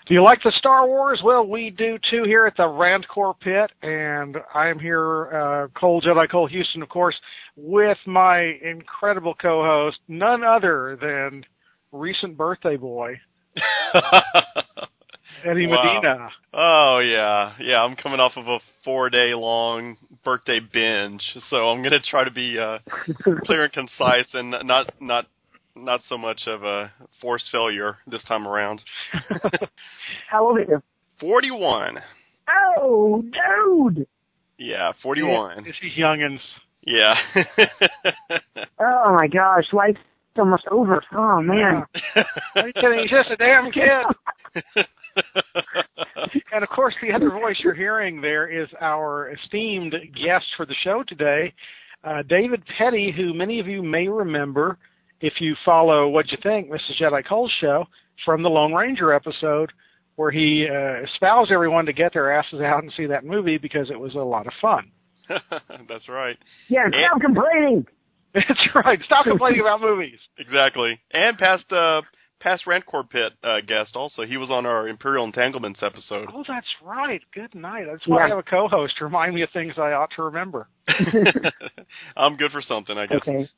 Do you like the Star Wars? Well, we do too here at the Randcore Pit, and I am here, Cole Jedi Cole Houston, of course, with my incredible co-host, none other than recent birthday boy, Eddie Medina. Oh, yeah. I'm coming off of a 4-day-long birthday binge, so I'm going to try to be clear and concise and not so much of a forced failure this time around. How old are you? 41. Oh, dude! Yeah, 41. It's these youngins. Yeah. Oh, my gosh. Life's almost over. Oh, man. Are you kidding? He's just a damn kid. And, of course, the other voice you're hearing there is our esteemed guest for the show today, David Petty, who many of you may remember if you follow What'd You Think, Mrs. Jedi Cole's show, from the Lone Ranger episode, where he espoused everyone to get their asses out and see that movie because it was a lot of fun. That's right. Yeah, stop complaining! That's right. Stop complaining about movies. Exactly. And past Randcore Pit guest also. He was on our Imperial Entanglements episode. Oh, that's right. Good night. That's why I have a co-host to remind me of things I ought to remember. I'm good for something, I guess. Okay.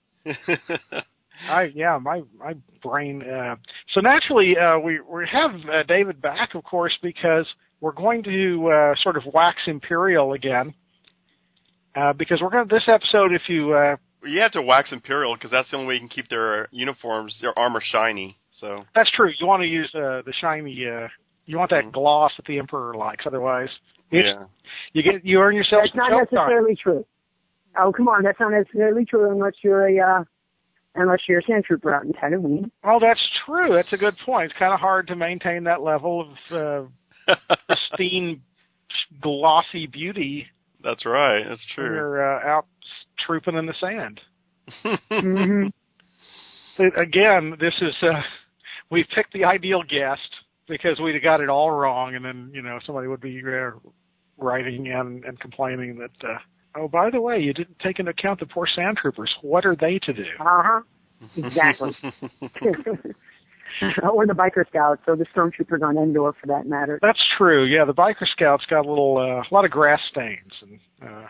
My brain. So naturally, we have David back, of course, because we're going to sort of wax Imperial again. Because we're going to, this episode, if you... you have to wax Imperial, because that's the only way you can keep their uniforms, their armor shiny. So that's true. You want to use the shiny... you want that gloss that the Emperor likes, otherwise... You earn yourself That's not necessarily true. Oh, come on. That's not necessarily true unless you're a sand trooper out in Tatooine. Oh, that's true. That's a good point. It's kind of hard to maintain that level of pristine, glossy beauty. That's right. That's true. When you're out trooping in the sand. Mm-hmm. Again, this is we picked the ideal guest because we'd have got it all wrong, and then somebody would be writing in and complaining that. Oh, by the way, you didn't take into account the poor sand troopers. What are they to do? Uh-huh. Exactly. Or the biker scouts, or the stormtroopers on Endor, for that matter. That's true. Yeah, the biker scouts got a lot of grass stains and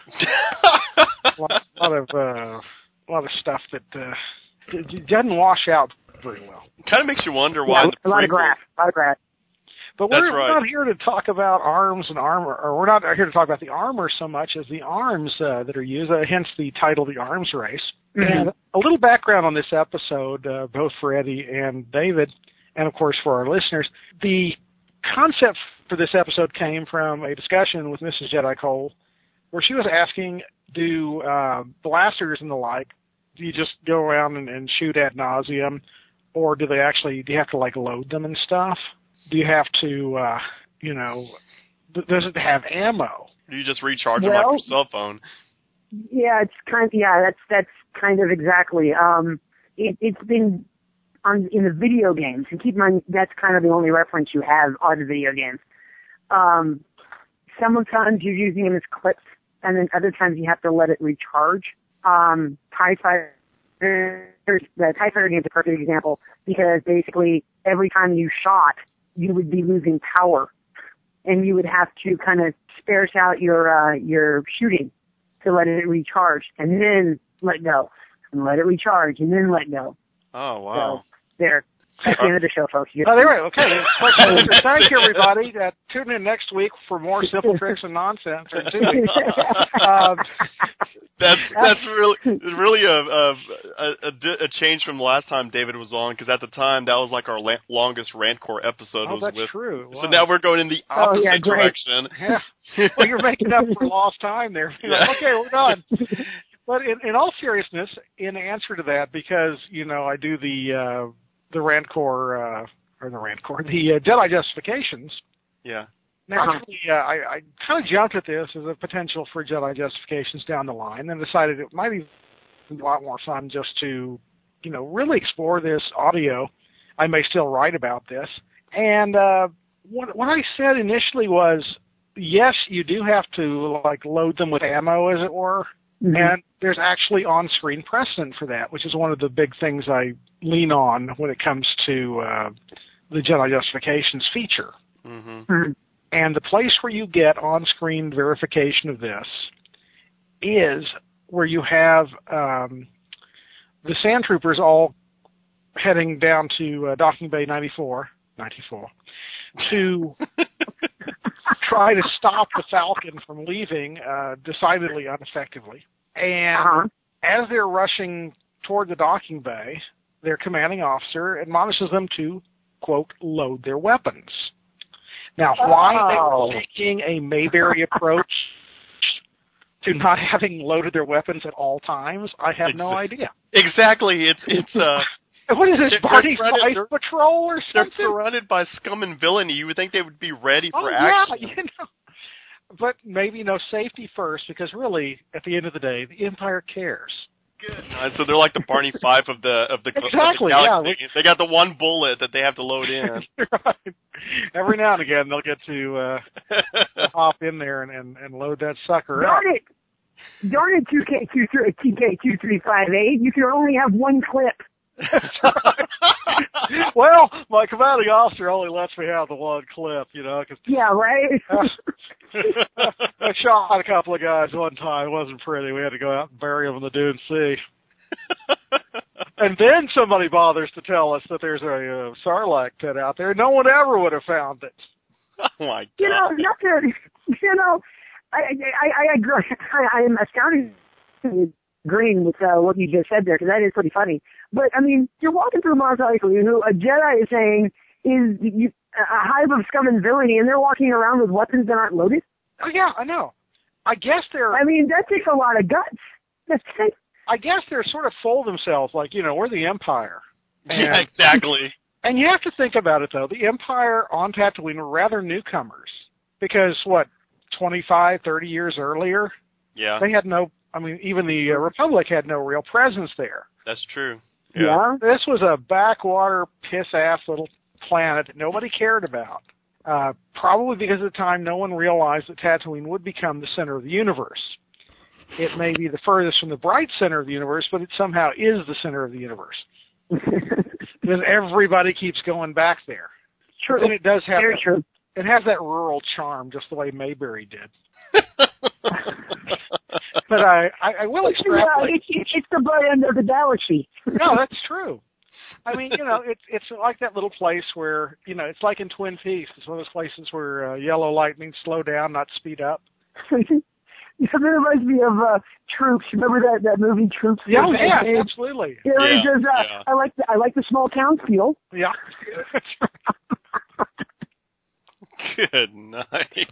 a lot of stuff that doesn't wash out very well. Kind of makes you wonder why. Yeah, a lot of grass. But we're not here to talk about arms and armor, or we're not here to talk about the armor so much as the arms that are used, hence the title, The Arms Race. Mm-hmm. And a little background on this episode, both for Eddie and David, and of course for our listeners. The concept for this episode came from a discussion with Mrs. Jedi Cole, where she was asking, do blasters and the like, do you just go around and shoot ad nauseum, or do you have to load them and stuff? Do you have to, does it have ammo? Do you just recharge them like your cell phone? Yeah, that's kind of exactly. It's been in the video games, and keep in mind that's kind of the only reference you have are the video games. Sometimes you're using them as clips, and then other times you have to let it recharge. TIE Fighter, the TIE Fighter game is a perfect example because basically every time you shot, you would be losing power, and you would have to kind of sparse out your shooting to let it recharge, and then let go, and let it recharge, and then let go. Oh, wow. So, there. That's the end of the show, folks. Oh, there we go. Okay. Thank you, everybody. Tune in next week for more simple tricks and nonsense. Or 2 weeks. That's really a change from the last time David was on, because at the time that was like our longest Randcore episode. Oh, that's true. So now we're going in the opposite direction. Yeah. Well, you're making up for lost time there. Like, okay, we're done. But in all seriousness, in answer to that, because I do the Jedi Justifications. Yeah. Naturally, I kind of jumped at this as a potential for Jedi Justifications down the line, and decided it might be a lot more fun just to, really explore this audio. I may still write about this. And what I said initially was, yes, you do have to load them with ammo, as it were. Mm-hmm. And there's actually on-screen precedent for that, which is one of the big things I lean on when it comes to the Jedi Justifications feature. Mm-hmm. And the place where you get on-screen verification of this is where you have the sand troopers all heading down to Docking Bay 94 to try to stop the Falcon from leaving decidedly ineffectively. And as they're rushing toward the docking bay, their commanding officer admonishes them to, quote, load their weapons. Now, why they were taking a Mayberry approach to not having loaded their weapons at all times, I have no idea. Exactly. It's what is this, Barney Fife Patrol or something? They're surrounded by scum and villainy. You would think they would be ready for action. Yeah, but maybe safety first, because really, at the end of the day, the Empire cares. Good. So they're like the Barney Fife of the exactly, galaxy. Yeah. They got the one bullet that they have to load in. Right. Every now and again, they'll get to hop in there and load that sucker up. Darn it, TK2358. You can only have one clip. Well, my commanding officer only lets me have the one clip, Cause, yeah, right? I shot a couple of guys one time. It wasn't pretty. We had to go out and bury them in the Dune Sea. And then somebody bothers to tell us that there's a Sarlacc pit out there. No one ever would have found it. Oh, my God. I agree. I am astounded agreeing with what you just said there, because that is pretty funny. But, I mean, you're walking through Mos Eisley, who a Jedi is saying is a hive of scum and villainy, and they're walking around with weapons that aren't loaded? Oh, yeah, I know. I guess they're... I mean, that takes a lot of guts. I guess they're sort of full of themselves, like, we're the Empire. Yeah, exactly. And you have to think about it, though. The Empire on Tatooine were rather newcomers. Because, 25, 30 years earlier? Yeah. They had even the Republic had no real presence there. That's true. Yeah. This was a backwater, piss-ass little planet that nobody cared about. Probably because at the time no one realized that Tatooine would become the center of the universe. It may be the furthest from the bright center of the universe, but it somehow is the center of the universe. Because everybody keeps going back there. True. And it does have very true. It has that rural charm, just the way Mayberry did. But I will extrapolate. It's the bright end of the galaxy. No, that's true. I mean, it's like that little place where, it's like in Twin Peaks. It's one of those places where yellow light means slow down, not speed up. That reminds me of Troops. Remember that movie Troops? Yeah, absolutely. He says, I like the small town feel. Yeah. Good night.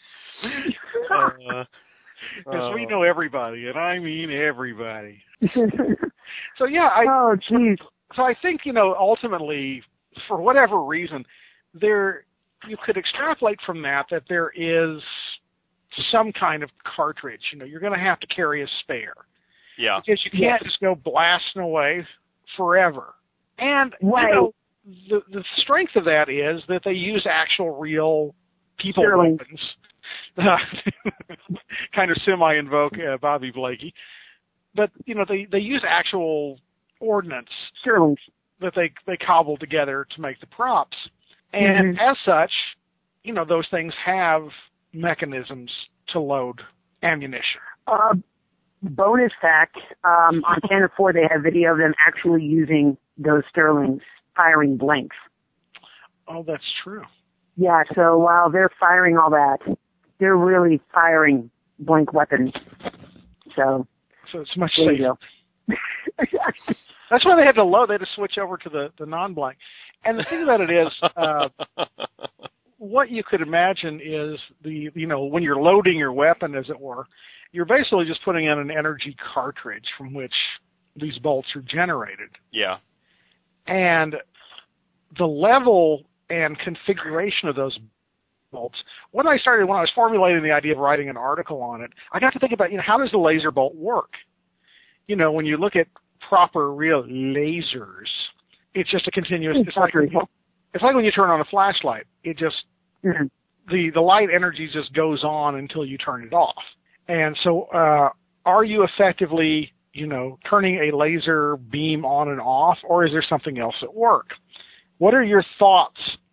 Because we know everybody, and I mean everybody. So yeah, oh jeez. So I think ultimately, for whatever reason, you could extrapolate from that there is some kind of cartridge. You're going to have to carry a spare. Yeah. Because you can't just go blasting away forever. And the strength of that is that they use actual real people weapons. Kind of semi-invoke Bobby Blakey. But, they use actual ordnance that they cobble together to make the props. And as such, those things have mechanisms to load ammunition. Bonus fact, on Channel 4 they have video of them actually using those Sterlings firing blanks. Oh, that's true. Yeah, so while they're firing all that, they're really firing blank weapons. So it's much safer. That's why they had to load. They had to switch over to the non-blank. And the thing about it is, what you could imagine is when you're loading your weapon, as it were, you're basically just putting in an energy cartridge from which these bolts are generated. Yeah. And the level and configuration of those bolts, when I was formulating the idea of writing an article on it, I got to think about, how does the laser bolt work? When you look at proper real lasers, it's just a continuous, it's like when you turn on a flashlight. It just, the light energy just goes on until you turn it off. And so, are you effectively, turning a laser beam on and off, or is there something else at work? What are your thoughts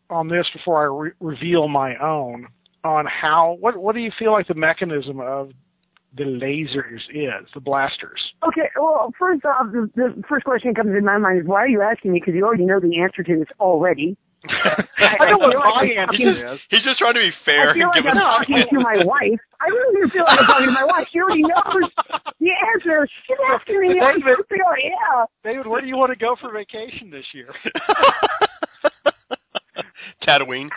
on this before I reveal my own on what do you feel like the mechanism of the lasers is, the blasters? Okay, well, first off, the first question that comes in my mind is, why are you asking me? Because you already know the answer to this already. I know what my answer is. He's just trying to be fair. I feel like I'm talking to my wife. I really do feel like I'm talking to my wife. She already knows the answer. She's asking me. David, where do you want to go for vacation this year? Tatooine.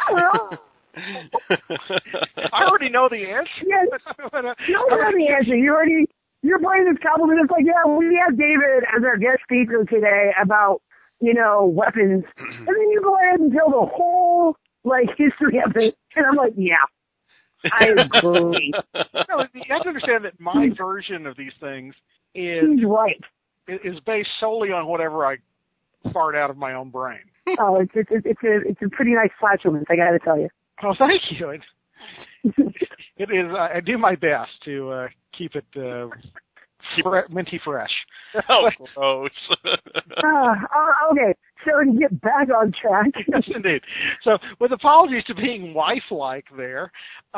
I already know the answer. Yes. You don't know the answer. You're playing this compliment. It's like, yeah, we have David as our guest speaker today about, weapons. And then you go ahead and tell the whole, history of it. And I'm like, yeah, I agree. No, you have to understand that my version of these things is based solely on whatever I fart out of my own brain. Oh, it's a pretty nice flatulence, I got to tell you. Oh, thank you. It is. I do my best to keep it minty fresh. Oh, gross. Okay, so to get back on track. Yes, indeed. So, with apologies to being wife-like there,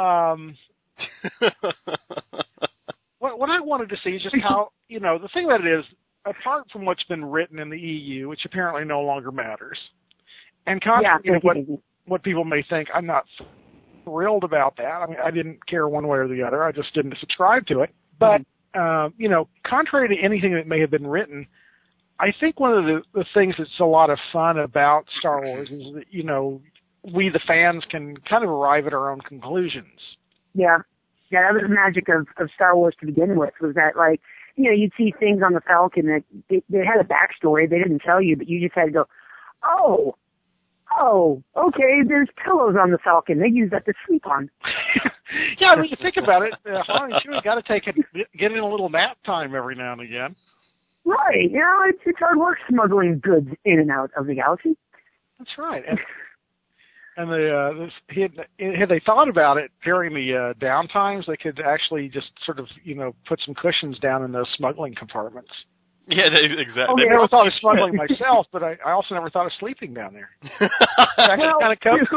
what I wanted to see is just how, the thing about it is, apart from what's been written in the EU, which apparently no longer matters, and contrary to what people may think, I'm not thrilled about that. I mean, I didn't care one way or the other. I just didn't subscribe to it. But, contrary to anything that may have been written, I think one of the things that's a lot of fun about Star Wars is that, we, the fans, can kind of arrive at our own conclusions. Yeah. Yeah, that was the magic of Star Wars to begin with, was that, you'd see things on the Falcon that they had a backstory. They didn't tell you, but you just had to go, oh, okay, there's pillows on the Falcon. They use that to sleep on. Yeah, I mean, you think about it, you got to get in a little nap time every now and again. Right. It's hard work smuggling goods in and out of the galaxy. That's right. And had they thought about it during the downtimes, they could actually just sort of, put some cushions down in those smuggling compartments. Yeah, exactly. I never thought of smuggling myself, but I also never thought of sleeping down there. Kind of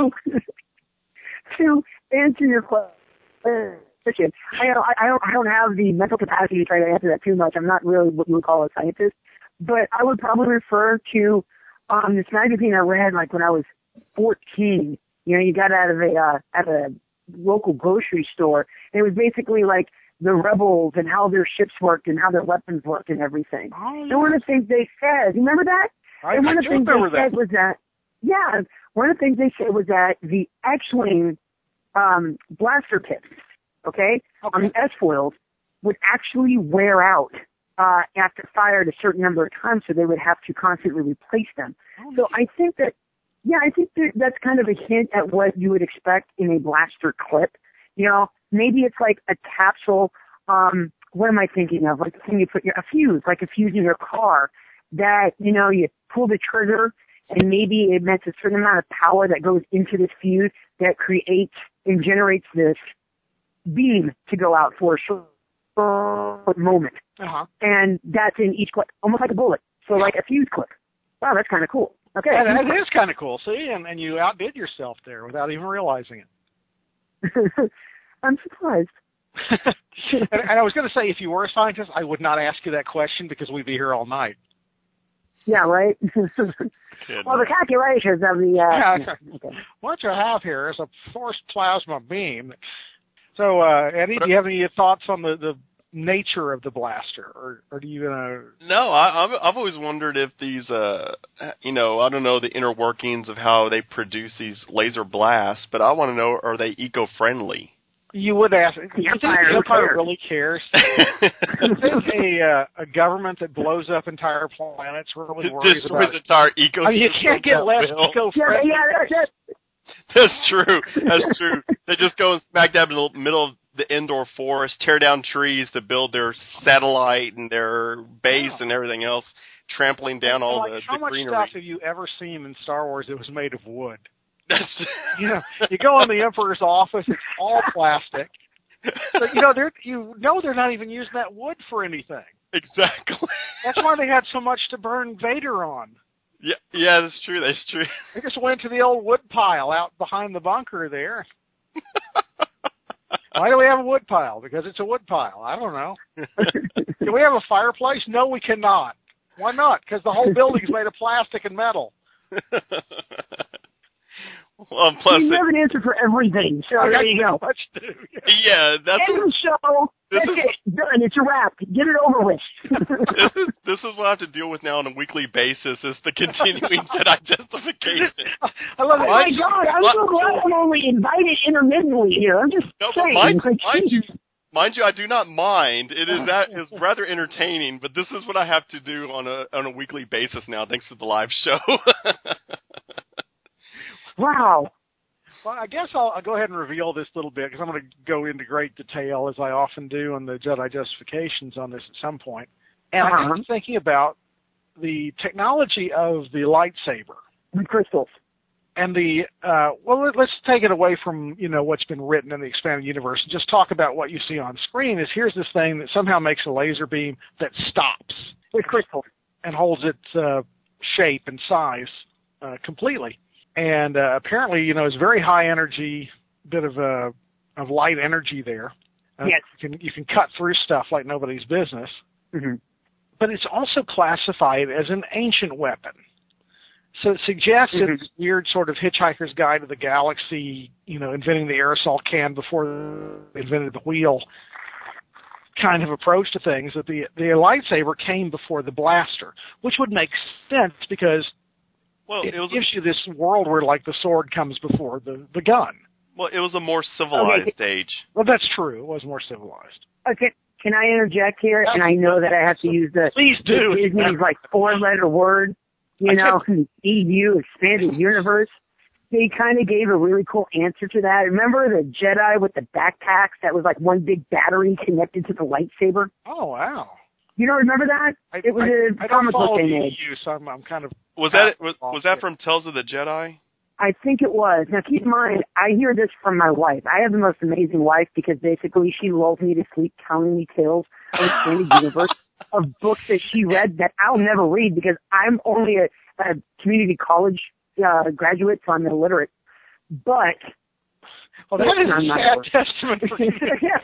to answer your question, I don't have the mental capacity to try to answer that too much. I'm not really what you would call a scientist, but I would probably refer to this magazine I read when I was 14. You got out of at a local grocery store. And it was basically the rebels and how their ships worked and how their weapons worked and everything. Oh, yeah. And one of the things they said, you remember that? And one of the things they said was that, one of the things they said was that the X-Wing blaster tips, okay, on the S-foils would actually wear out after fired a certain number of times, so they would have to constantly replace them. So I think that's kind of a hint at what you would expect in a blaster clip. Maybe it's like a capsule. What am I thinking of? Like the thing you put a fuse in your car that, you pull the trigger and maybe it meant a certain amount of power that goes into this fuse that creates and generates this beam to go out for a short moment. Uh-huh. And that's in each clip, almost like a bullet. So like a fuse clip. Wow, that's kind of cool. Okay. Yeah, that is kind of cool. See, and you outdid yourself there without even realizing it. I'm surprised. and I was going to say, if you were a scientist, I would not ask you that question because we'd be here all night. Yeah, right? Well, the calculations of the... Okay. What you have here is a forced plasma beam. So, Eddie, do you have any thoughts on the nature of the blaster, or do you? No, I've always wondered if these, I don't know the inner workings of how they produce these laser blasts, but I want to know, are they eco-friendly? You would ask. The Empire really cares. I think a government that blows up entire planets really worries about destroys entire ecosystem. I mean, you can't get less eco-friendly. That's true. That's true. They just go and smack dab in the middle of the indoor forest, tear down trees to build their satellite and their base and everything else, trampling down all the greenery. How much stuff have you ever seen in Star Wars that was made of wood? You go in the Emperor's office, it's all plastic. But they're not even using that wood for anything. Exactly. That's why they had so much to burn Vader on. Yeah, that's true. That's true. They just went to the old wood pile out behind the bunker there. Why do we have a wood pile? Because it's a wood pile. I don't know. Can we have a fireplace? No, we cannot. Why not? Because the whole building is made of plastic and metal. Well, plus you have an answer for everything, so there you go. Much to do. Yeah, that's end of the show. That's it. Done. It's a wrap. Get it over with. This is what I have to deal with now on a weekly basis, is the continuing Jedi justification. I love it. Oh my God, I'm so glad I'm only invited intermittently here. I'm just saying. Mind you, I do not mind. It is rather entertaining, but this is what I have to do on a weekly basis now, thanks to the live show. Wow. Well, I guess I'll go ahead and reveal this little bit, because I'm going to go into great detail, as I often do on the Jedi Justifications on this at some point. And I was thinking about the technology of the lightsaber. The crystals. And let's take it away from, what's been written in the expanded universe and just talk about what you see on screen. Is here's this thing that somehow makes a laser beam that stops. With crystals. And holds its shape and size completely. And apparently, it's very high energy, bit of light energy there. Yes. You can cut through stuff like nobody's business. Mm-hmm. But it's also classified as an ancient weapon. So it suggests it's a weird sort of Hitchhiker's Guide to the Galaxy, inventing the aerosol can before they invented the wheel kind of approach to things, that the lightsaber came before the blaster, which would make sense because it gives you this world where, like, the sword comes before the gun. Well, it was a more civilized age. Well, that's true. It was more civilized. Okay, can I interject here? And I know that I have to use Please do. Disney's, like, four-letter word, EDU, expanded universe. They kind of gave a really cool answer to that. Remember the Jedi with the backpacks that was like one big battery connected to the lightsaber? Oh, wow. You don't remember that? It was a comic book they made. So I'm kind of... Was that from Tales of the Jedi? I think it was. Now, keep in mind, I hear this from my wife. I have the most amazing wife because basically she lulls me to sleep telling me tales of the expanded universe of books that she read that I'll never read because I'm only a community college graduate, so I'm illiterate. But... Well, that is a sad testament for you.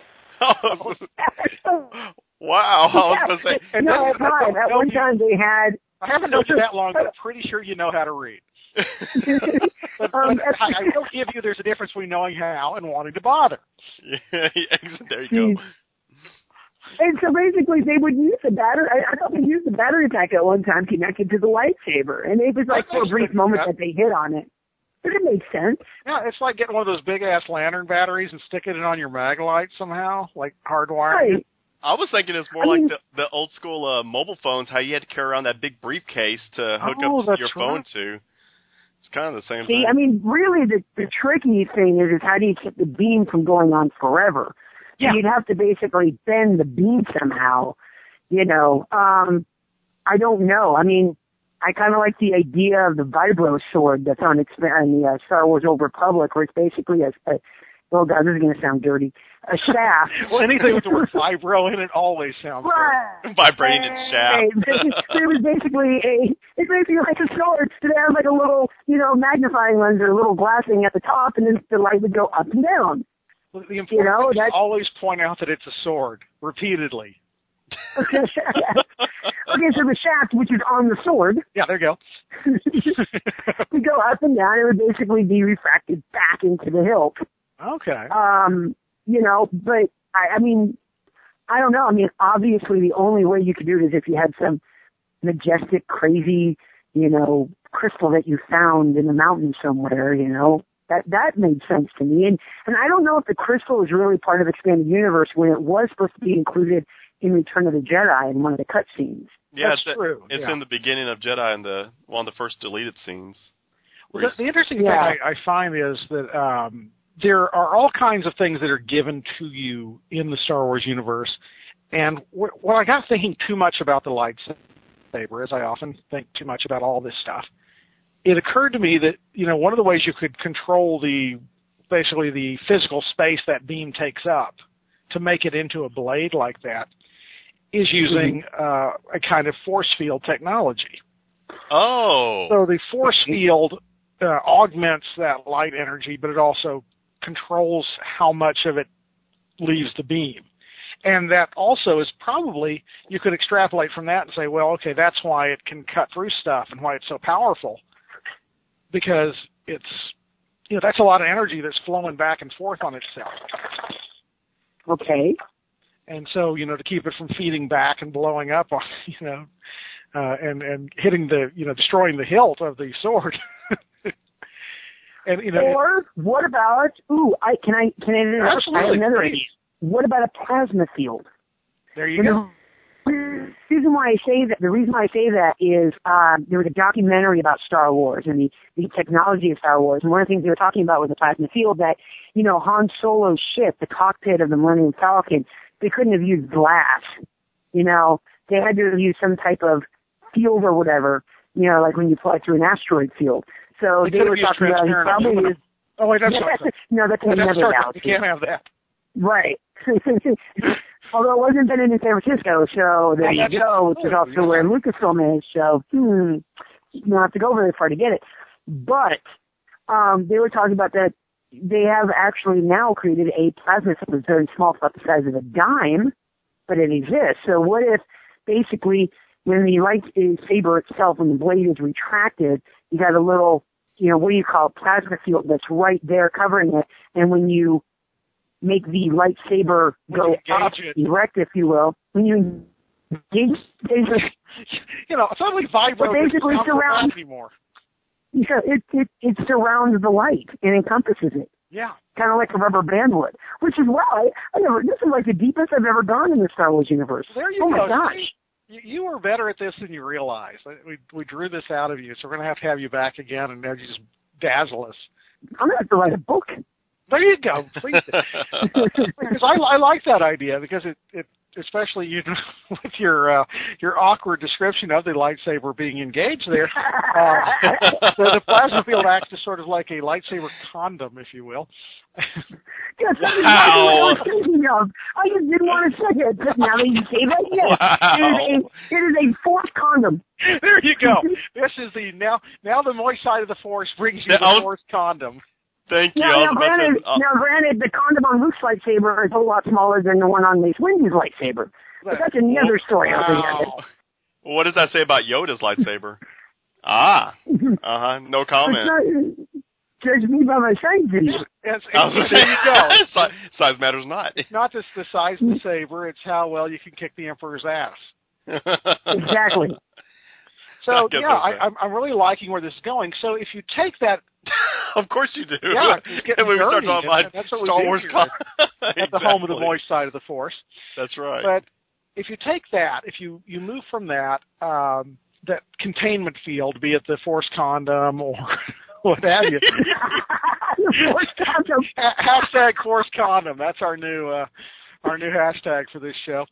Wow. I was going to say... No, it's not. At one time they had... I haven't known you that long, but I'm pretty sure you know how to read. but I will give you there's a difference between knowing how and wanting to bother. Yeah, there you go. And so basically they would use the battery. I thought they used the battery pack at one time connected to the lightsaber. And it was like for a brief moment that they hit on it. But it made sense. Yeah, it's like getting one of those big-ass lantern batteries and sticking it on your Maglite somehow, like hardwiring. Right. I was thinking it's more like the old school mobile phones, how you had to carry around that big briefcase to hook up your phone to. It's kind of the same thing. I mean, really the tricky thing is how do you keep the beam from going on forever? Yeah. You'd have to basically bend the beam somehow, I don't know. I mean, I kind of like the idea of the vibro sword that's on the Star Wars Old Republic, where it's basically oh God, this is going to sound dirty. A shaft. Well, anything with the word vibro in it always sounds right. Vibrating its shaft. It was it's basically like a sword. It has like a little, magnifying lens or a little glass thing at the top, and then the light would go up and down. Well, the important thing is always point out that it's a sword, repeatedly. Okay, so the shaft, which is on the sword. Yeah, there you go. would go up and down. It would basically be refracted back into the hilt. Okay. But I mean, I don't know. I mean, obviously the only way you could do it is if you had some majestic, crazy, crystal that you found in the mountain somewhere, That made sense to me. And I don't know if the crystal is really part of Expanded Universe when it was supposed to be included in Return of the Jedi in one of the cutscenes. Yeah, that's true. It's in the beginning of Jedi in one of the first deleted scenes. Well, the interesting thing I find is that there are all kinds of things that are given to you in the Star Wars universe. And when I got thinking too much about the lightsaber, as I often think too much about all this stuff, it occurred to me that, one of the ways you could control basically the physical space that beam takes up to make it into a blade like that is using a kind of force field technology. Oh. So the force field augments that light energy, but it also controls how much of it leaves the beam. And that also is probably, you could extrapolate from that and say, well, okay, that's why it can cut through stuff and why it's so powerful. Because it's, that's a lot of energy that's flowing back and forth on itself. Okay. And so, to keep it from feeding back and blowing up on, and hitting destroying the hilt of the sword. And, or what about, can I absolutely, another idea. What about a plasma field? There you go. The reason why I say that is there was a documentary about Star Wars and the technology of Star Wars, and one of the things they were talking about was the plasma field. That Han Solo's ship, the cockpit of the Millennium Falcon, they couldn't have used glass. They had to have used some type of field or whatever. Like when you fly through an asteroid field. So they were talking about he probably used. Oh wait, that's not no, that's another galaxy. You can't have that. Right. Although it wasn't invented in San Francisco, so there you go, which is also where Lucasfilm is, so you don't have to go very far to get it. But they were talking about that they have actually now created a plasma field that's very small, it's about the size of a dime, but it exists. So what if basically when the lightsaber itself, when the blade is retracted, you got a little, what do you call it, plasma field that's right there covering it, and when you make the lightsaber go up, erect, if you will. When you engage, suddenly vibro basically surrounds anymore. Yeah, it surrounds the light and encompasses it. Yeah, kind of like a rubber band would. Which is this is like the deepest I've ever gone in the Star Wars universe. There you go. My gosh. You were better at this than you realize. We drew this out of you, so we're going to have you back again, and now you just dazzle us. I'm going to have to write a book. There you go. Please do. Because I like that idea, because it especially with your awkward description of the lightsaber being engaged there. The plasma field acts as sort of like a lightsaber condom, if you will. Yes, that's exactly what I was thinking of. I just didn't want to say it, but now that you say that, yes. Wow. It is a force condom. There you go. This is now the moist side of the force brings you the force condom. Thank you. Now, granted, the condom on Luke's lightsaber is a lot smaller than the one on Mace Windu's lightsaber. But that's another story altogether. Well, what does that say about Yoda's lightsaber? No comment. Judge me by my size video. There you go. Size matters not. It's not just the size of the saber, it's how well you can kick the Emperor's ass. Exactly. So, I'm really liking where this is going. So if you take that... Of course you do. Yeah, and when we start talking about Star Wars... At the home of the moist side of the Force. That's right. But if you take that, if you move from that containment field, be it the Force condom or what have you... Force condom. Hashtag Force condom. That's our new hashtag for this show.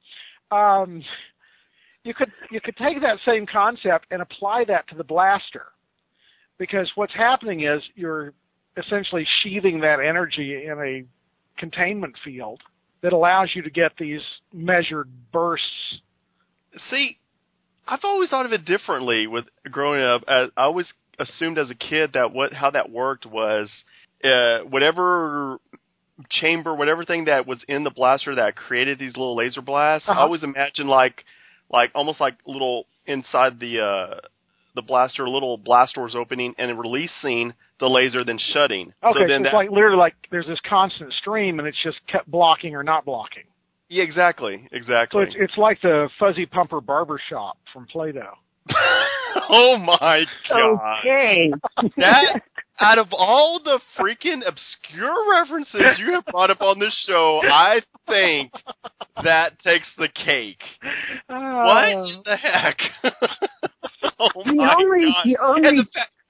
You could take that same concept and apply that to the blaster, because what's happening is you're essentially sheathing that energy in a containment field that allows you to get these measured bursts. See, I've always thought of it differently with growing up. I always assumed as a kid that how that worked was whatever chamber, whatever thing that was in the blaster that created these little laser blasts, I always imagined like almost like little inside the blaster, little blast doors opening and releasing the laser, then shutting. Okay, so it's like literally like there's this constant stream and it's just kept blocking or not blocking. Yeah, exactly. So it's like the Fuzzy Pumper Barbershop from Play-Doh. Oh my God. Okay. That, out of all the freaking obscure references you have brought up on this show, I think that takes the cake. What the heck? Oh my God.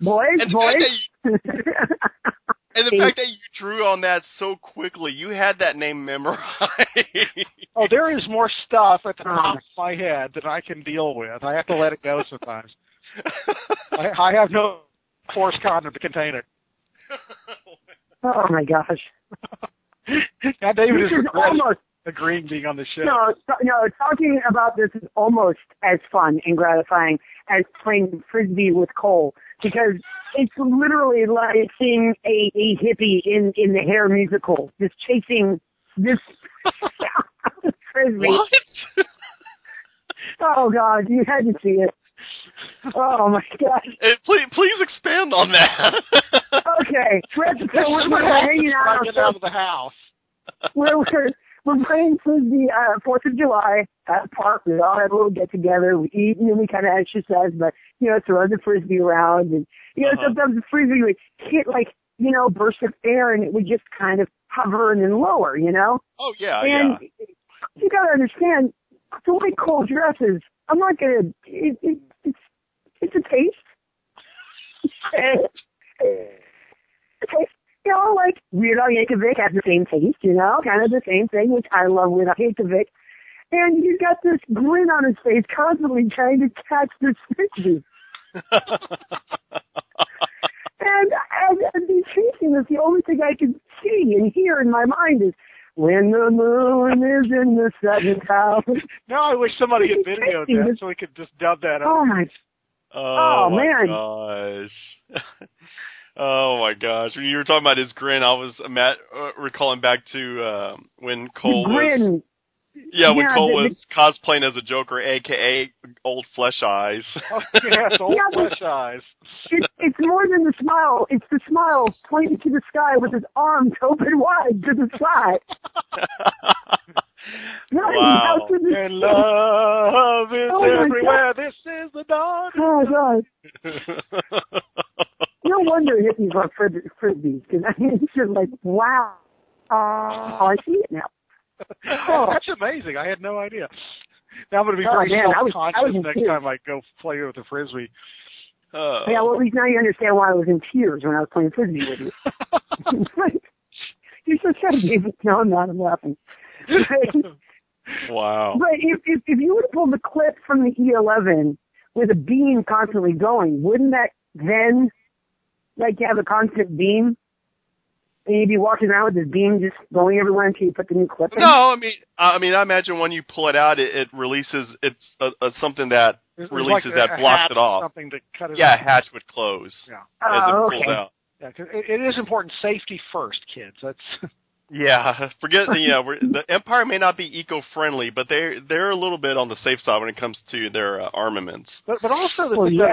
And the fact that you drew on that so quickly, you had that name memorized. Oh, there is more stuff at the top of my head that I can deal with. I have to let it go sometimes. I have no force condom to contain it. Oh my gosh! Now David is almost agreeing being on the show. No, talking about this is almost as fun and gratifying as playing Frisbee with Cole, because it's literally like seeing a hippie in the Hair musical, just chasing this Frisbee. What? Oh, God, you had to see it. Oh, my God. Please expand on that. Okay. We're hanging out of the house. We're playing Frisbee 4th of July at a park. We all had a little get-together. We eat, and then we kind of exercise, but, throw the Frisbee around. And, sometimes the Frisbee would hit, bursts of air, and it would just kind of hover and then lower, Oh, yeah, and you got to understand, the way Cole dresses, I'm not going to, it's a taste. Like Weird Al Yankovic has the same taste, kind of the same thing, which I love Weird Al Yankovic. And he's got this grin on his face, constantly trying to catch this Frisbee. And as he's chasing this, the only thing I can see and hear in my mind is, when the moon is in the seventh house. Now I wish somebody had videoed that so we could just dub that up. Oh my man. Gosh. Oh my gosh. When you were talking about his grin, I was recalling back to when Cole was... Yeah, when Cole was cosplaying as a Joker, a.k.a. Old Flesh Eyes. Oh, yes, Old Flesh Eyes. It's more than the smile. It's the smile pointing to the sky with his arms open wide to the sky. Wow. And love is everywhere. This is the dawn. Oh, God. No wonder hippies love Frisbees, because it's just like, wow. I see it now. Oh, that's amazing. I had no idea. Now I'm going to be very self-conscious next time I go play with a Frisbee. Yeah, well, at least now you understand why I was in tears when I was playing Frisbee with you. You're so sad. No, I'm not. I'm laughing. Wow. But if you would have pulled the clip from the E11 with a beam constantly going, wouldn't that then, you have a constant beam? And you'd be walking around with this beam just going everywhere until you put the new clip in? No, I imagine when you pull it out, it releases. It's something that releases that blocks it off. Something to cut it a off. hatch would close as it pulls out. Yeah, cause it is important. Safety first, kids. That's. Yeah, the Empire may not be eco-friendly, but they're a little bit on the safe side when it comes to their armaments. But also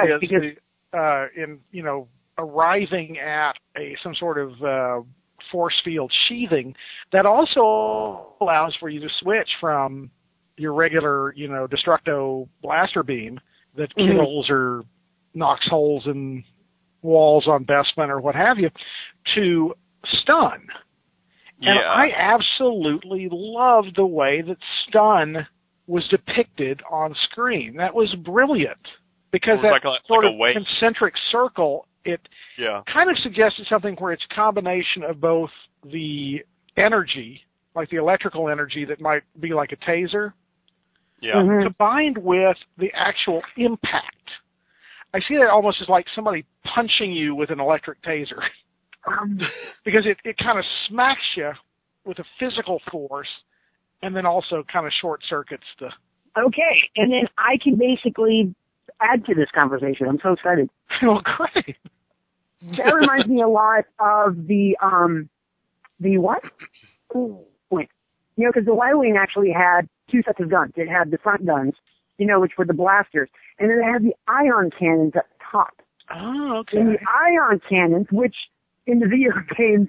arriving at some sort of force field sheathing, that also allows for you to switch from your regular, Destructo blaster beam that kills or knocks holes in walls on Bespin or what have you, to stun. Yeah. And I absolutely love the way that stun was depicted on screen. That was brilliant, because that sort of concentric circle, it kind of suggested something where it's a combination of both the energy, like the electrical energy that might be like a taser, combined with the actual impact. I see that almost as like somebody punching you with an electric taser. Because it kind of smacks you with a physical force, and then also kind of short circuits the... Okay, and then I can basically add to this conversation. I'm so excited. Oh, great. That reminds me a lot of the what? Wait. Because the Y-Wing actually had two sets of guns. It had the front guns, which were the blasters, and then it had the ion cannons at the top. Oh, okay. And the ion cannons, which in the video games,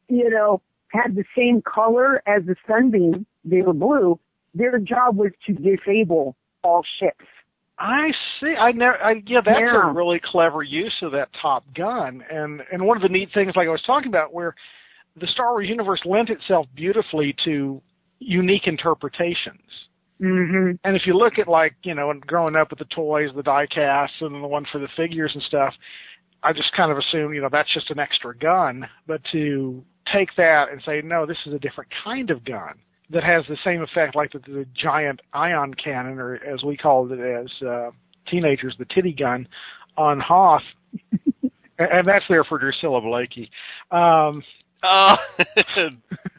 had the same color as the sunbeam, they were blue, their job was to disable all ships. I see. That's a really clever use of that top gun. And one of the neat things, like I was talking about, where the Star Wars universe lent itself beautifully to unique interpretations. Mm-hmm. And if you look at, growing up with the toys, the die casts, and the one for the figures and stuff, I just kind of assume, that's just an extra gun. But to take that and say, no, this is a different kind of gun that has the same effect like the giant ion cannon, or as we called it as teenagers, the titty gun on Hoth. And that's there for Drusilla Blakey.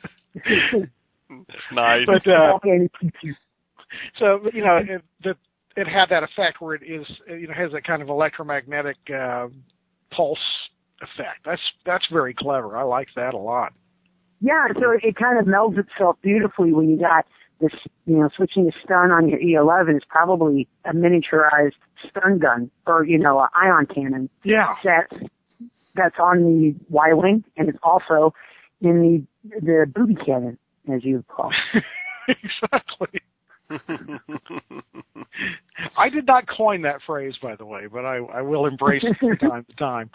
Nice. But, so, it had that effect where it is, has that kind of electromagnetic pulse effect. That's very clever. I like that a lot. Yeah, so it kind of melds itself beautifully when you got this, switching to stun on your E11 is probably a miniaturized stun gun or, an ion cannon. Yeah. That's on the Y-wing, and it's also in the booby cannon, as you call it. Exactly. I did not coin that phrase, by the way, but I will embrace it from time to time.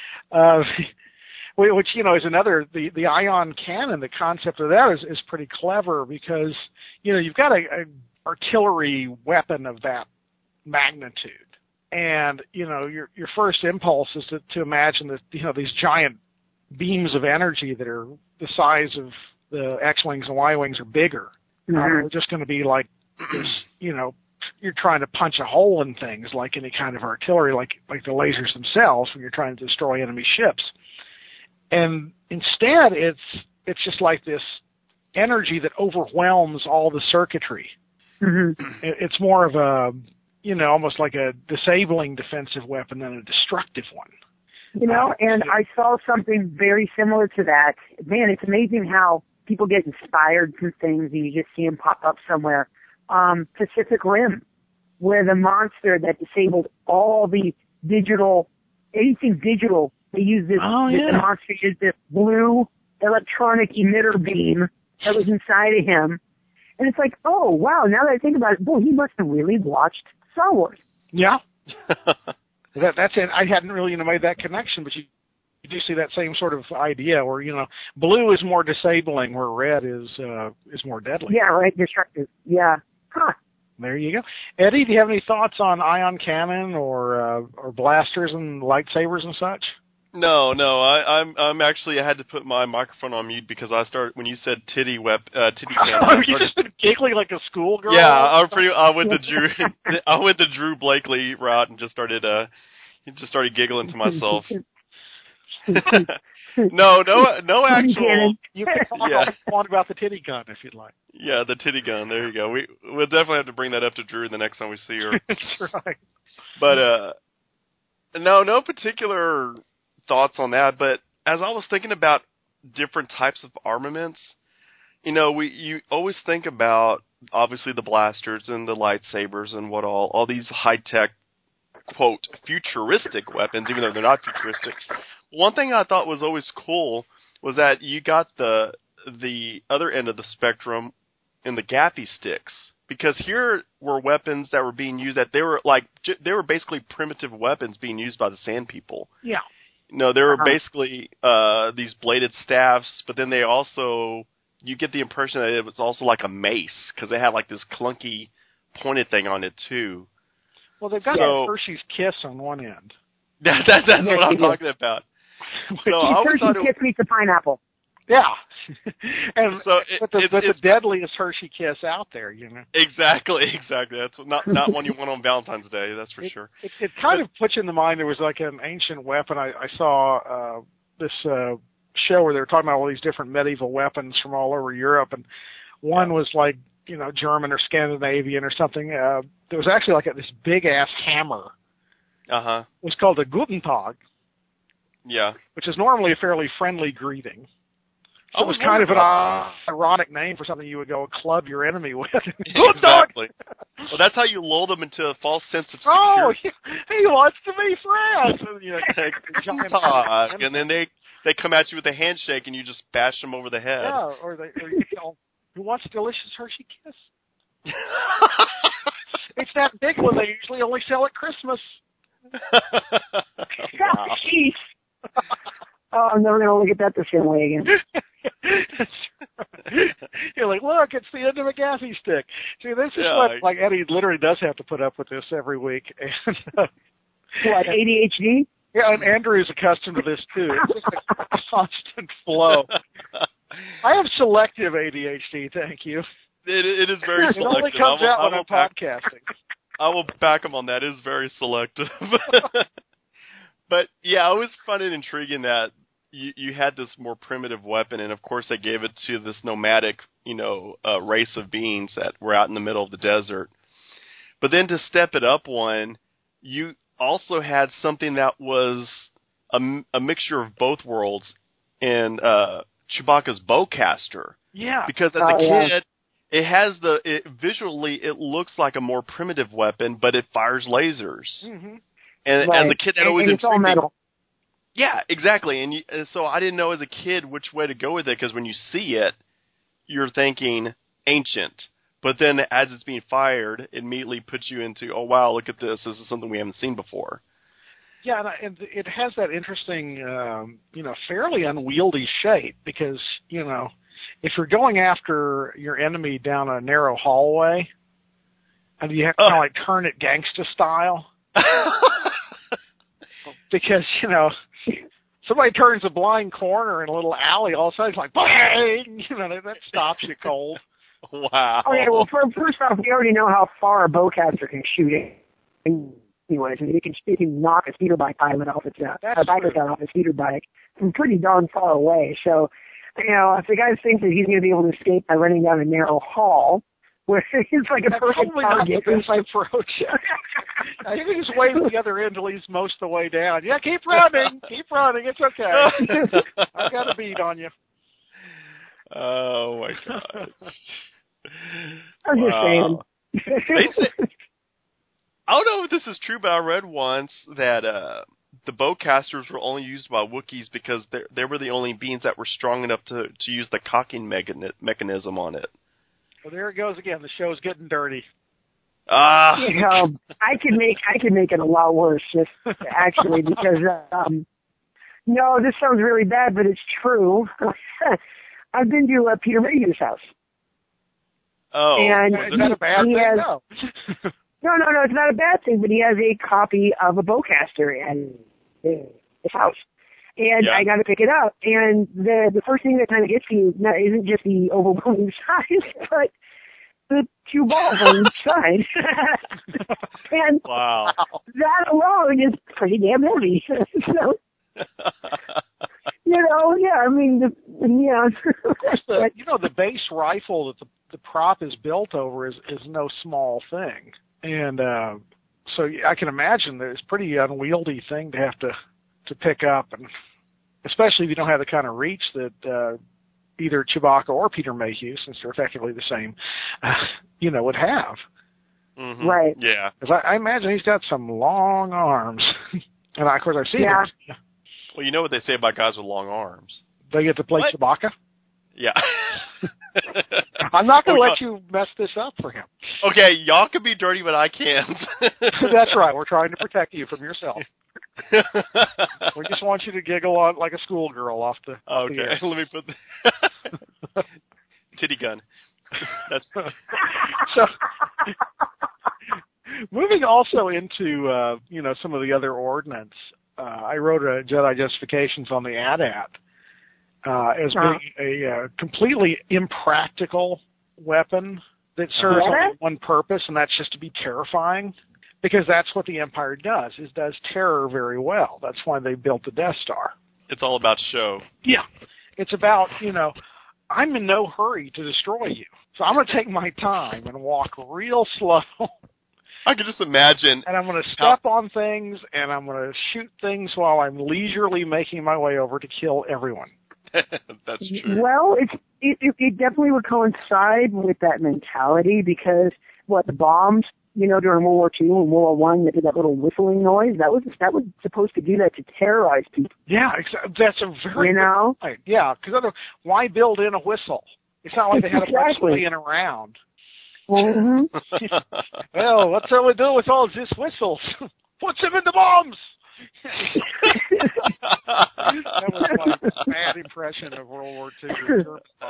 Which, is another, the ion cannon, the concept of that is pretty clever because, you've got a artillery weapon of that magnitude. And, your first impulse is to imagine that, these giant beams of energy that are the size of the X-Wings and Y-Wings are bigger. They're just going to be like this, you're trying to punch a hole in things like any kind of artillery, like the lasers themselves when you're trying to destroy enemy ships. And instead, it's just like this energy that overwhelms all the circuitry. Mm-hmm. It's more of a, almost like a disabling defensive weapon than a destructive one. And I saw something very similar to that. Man, it's amazing how people get inspired from things and you just see them pop up somewhere. Pacific Rim, where the monster that disabled all the anything digital, they use this, the monster used this blue electronic emitter beam that was inside of him. And it's like, oh, wow, now that I think about it, boy, he must have really watched Star Wars. Yeah. That's it. I hadn't really made that connection, but you do see that same sort of idea where, blue is more disabling, where red is more deadly. Yeah, right, destructive. Yeah. Huh. There you go. Eddie, do you have any thoughts on ion cannon or blasters and lightsabers and such? No. I'm actually, I had to put my microphone on mute because when you said titty cannon. You just been giggling like a schoolgirl? Yeah, I went the Drew Blakely route and just started giggling to myself. No, actual. You can talk about the titty gun if you'd like. Yeah, the titty gun. There you go. We'll definitely have to bring that up to Drew the next time we see her. That's right. But no particular thoughts on that. But as I was thinking about different types of armaments, you always think about obviously the blasters and the lightsabers and all these high tech, quote, futuristic weapons, even though they're not futuristic. One thing I thought was always cool was that you got the other end of the spectrum in the gaffy sticks, because here were weapons that were being used that they were basically primitive weapons being used by the Sand People. Yeah. They were basically these bladed staffs, but then they also, you get the impression that it was also like a mace because they had like this clunky pointed thing on it too. Well, they've got a Hershey's Kiss on one end. That's what I'm talking about. So I always thought Hershey's Kiss meets a pineapple. Yeah. And so it's the deadliest Hershey Kiss out there, Exactly. That's not one you want on Valentine's Day, that's for sure. It kind of puts in the mind, there was like an ancient weapon. I saw this show where they were talking about all these different medieval weapons from all over Europe, and one was like, German or Scandinavian or something. There was actually like this big-ass hammer. Uh-huh. It was called a Guten Tag. Yeah. Which is normally a fairly friendly greeting. So it was kind of an ironic name for something you would go club your enemy with. Exactly. Well, that's how you lull them into a false sense of security. Oh, he wants to be friends. And then they come at you with a handshake and you just bash them over the head. Yeah, or you tell, who wants a delicious Hershey Kiss? It's that big one they usually only sell at Christmas. Wow. Jeez. Oh, I'm never going to look at that the same way again. You're like, look, it's the end of a gaffy stick. See, this is what Eddie literally does have to put up with this every week. And, what, ADHD? Yeah, and Andrew's accustomed to this too. It's just a constant flow. I have selective ADHD, thank you. It is very selective. It only comes out when I'm podcasting. I will back him on that. It is very selective. But yeah, it was fun and intriguing that you had this more primitive weapon, and of course they gave it to this nomadic, race of beings that were out in the middle of the desert. But then to step it up one, you also had something that was a mixture of both worlds in Chewbacca's bowcaster. Yeah. Because as a kid, it has visually it looks like a more primitive weapon, but it fires lasers. Mm-hmm. And as a kid, that always it's all metal. Yeah, exactly. And so I didn't know as a kid which way to go with it, because when you see it, you're thinking ancient. But then as it's being fired, it immediately puts you into, oh, wow, look at this. This is something we haven't seen before. Yeah, and it has that interesting, fairly unwieldy shape because, if you're going after your enemy down a narrow hallway, and you have to kind of like turn it gangsta style, because, somebody turns a blind corner in a little alley, all of a sudden it's like, bang! That stops you cold. Wow. Okay, well, first off, we already know how far a bowcaster can shoot it. Anyways, it can knock a speeder bike pilot off its biker off a speeder bike from pretty darn far away. So, if the guy thinks that he's going to be able to escape by running down a narrow hall, where it's like a perfect target, it's like approach. I think he just waves the other end until he's most of the way down. Yeah, keep running, it's okay. I've got a beat on you. Oh my gosh! I'm just saying. I don't know if this is true, but I read once that the bowcasters were only used by Wookiees because they were the only beings that were strong enough to use the cocking mechanism on it. Well, there it goes again. The show's getting dirty. Ah. I could make it a lot worse, just actually, because no, this sounds really bad, but it's true. I've been to Peter Mayhew's house. Oh, and is that a bad thing? No. No, it's not a bad thing, but he has a copy of a bowcaster in his house. And I got to pick it up. And the first thing that kind of gets you isn't just the overwhelming size, but the two balls on each side. And wow. That alone is pretty damn heavy. So, I mean, of course, the base rifle that the prop is built over is no small thing. And so I can imagine that it's a pretty unwieldy thing to have to pick up, and especially if you don't have the kind of reach that either Chewbacca or Peter Mayhew, since they're effectively the same, would have. Mm-hmm. Right. Yeah. Because I imagine he's got some long arms. And of course I've seen him. Well, you know what they say about guys with long arms. They get to play Chewbacca? Yeah. I'm not going to let you mess this up for him. Okay, y'all can be dirty, but I can't. That's right. We're trying to protect you from yourself. We just want you to giggle on like a schoolgirl off the air. Let me put the titty gun. That's so. Moving also into some of the other ordnance, I wrote a Jedi Justifications on the AT-AT as being a completely impractical weapon that serves only one purpose, and that's just to be terrifying. Because that's what the Empire does terror very well. That's why they built the Death Star. It's all about show. Yeah. It's about, I'm in no hurry to destroy you. So I'm going to take my time and walk real slow. I can just imagine. And I'm going to step on things, and I'm going to shoot things while I'm leisurely making my way over to kill everyone. That's true. Well, it definitely would coincide with that mentality because, the bombs, during World War II and World War I, that did that little whistling noise. That was supposed to do that to terrorize people. Yeah, that's a very good point. Yeah, because why build in a whistle? It's not like they had a bunch laying around. Mm-hmm. Well, what's we do with all these whistles? Put them in the bombs. That was my bad impression of World War II.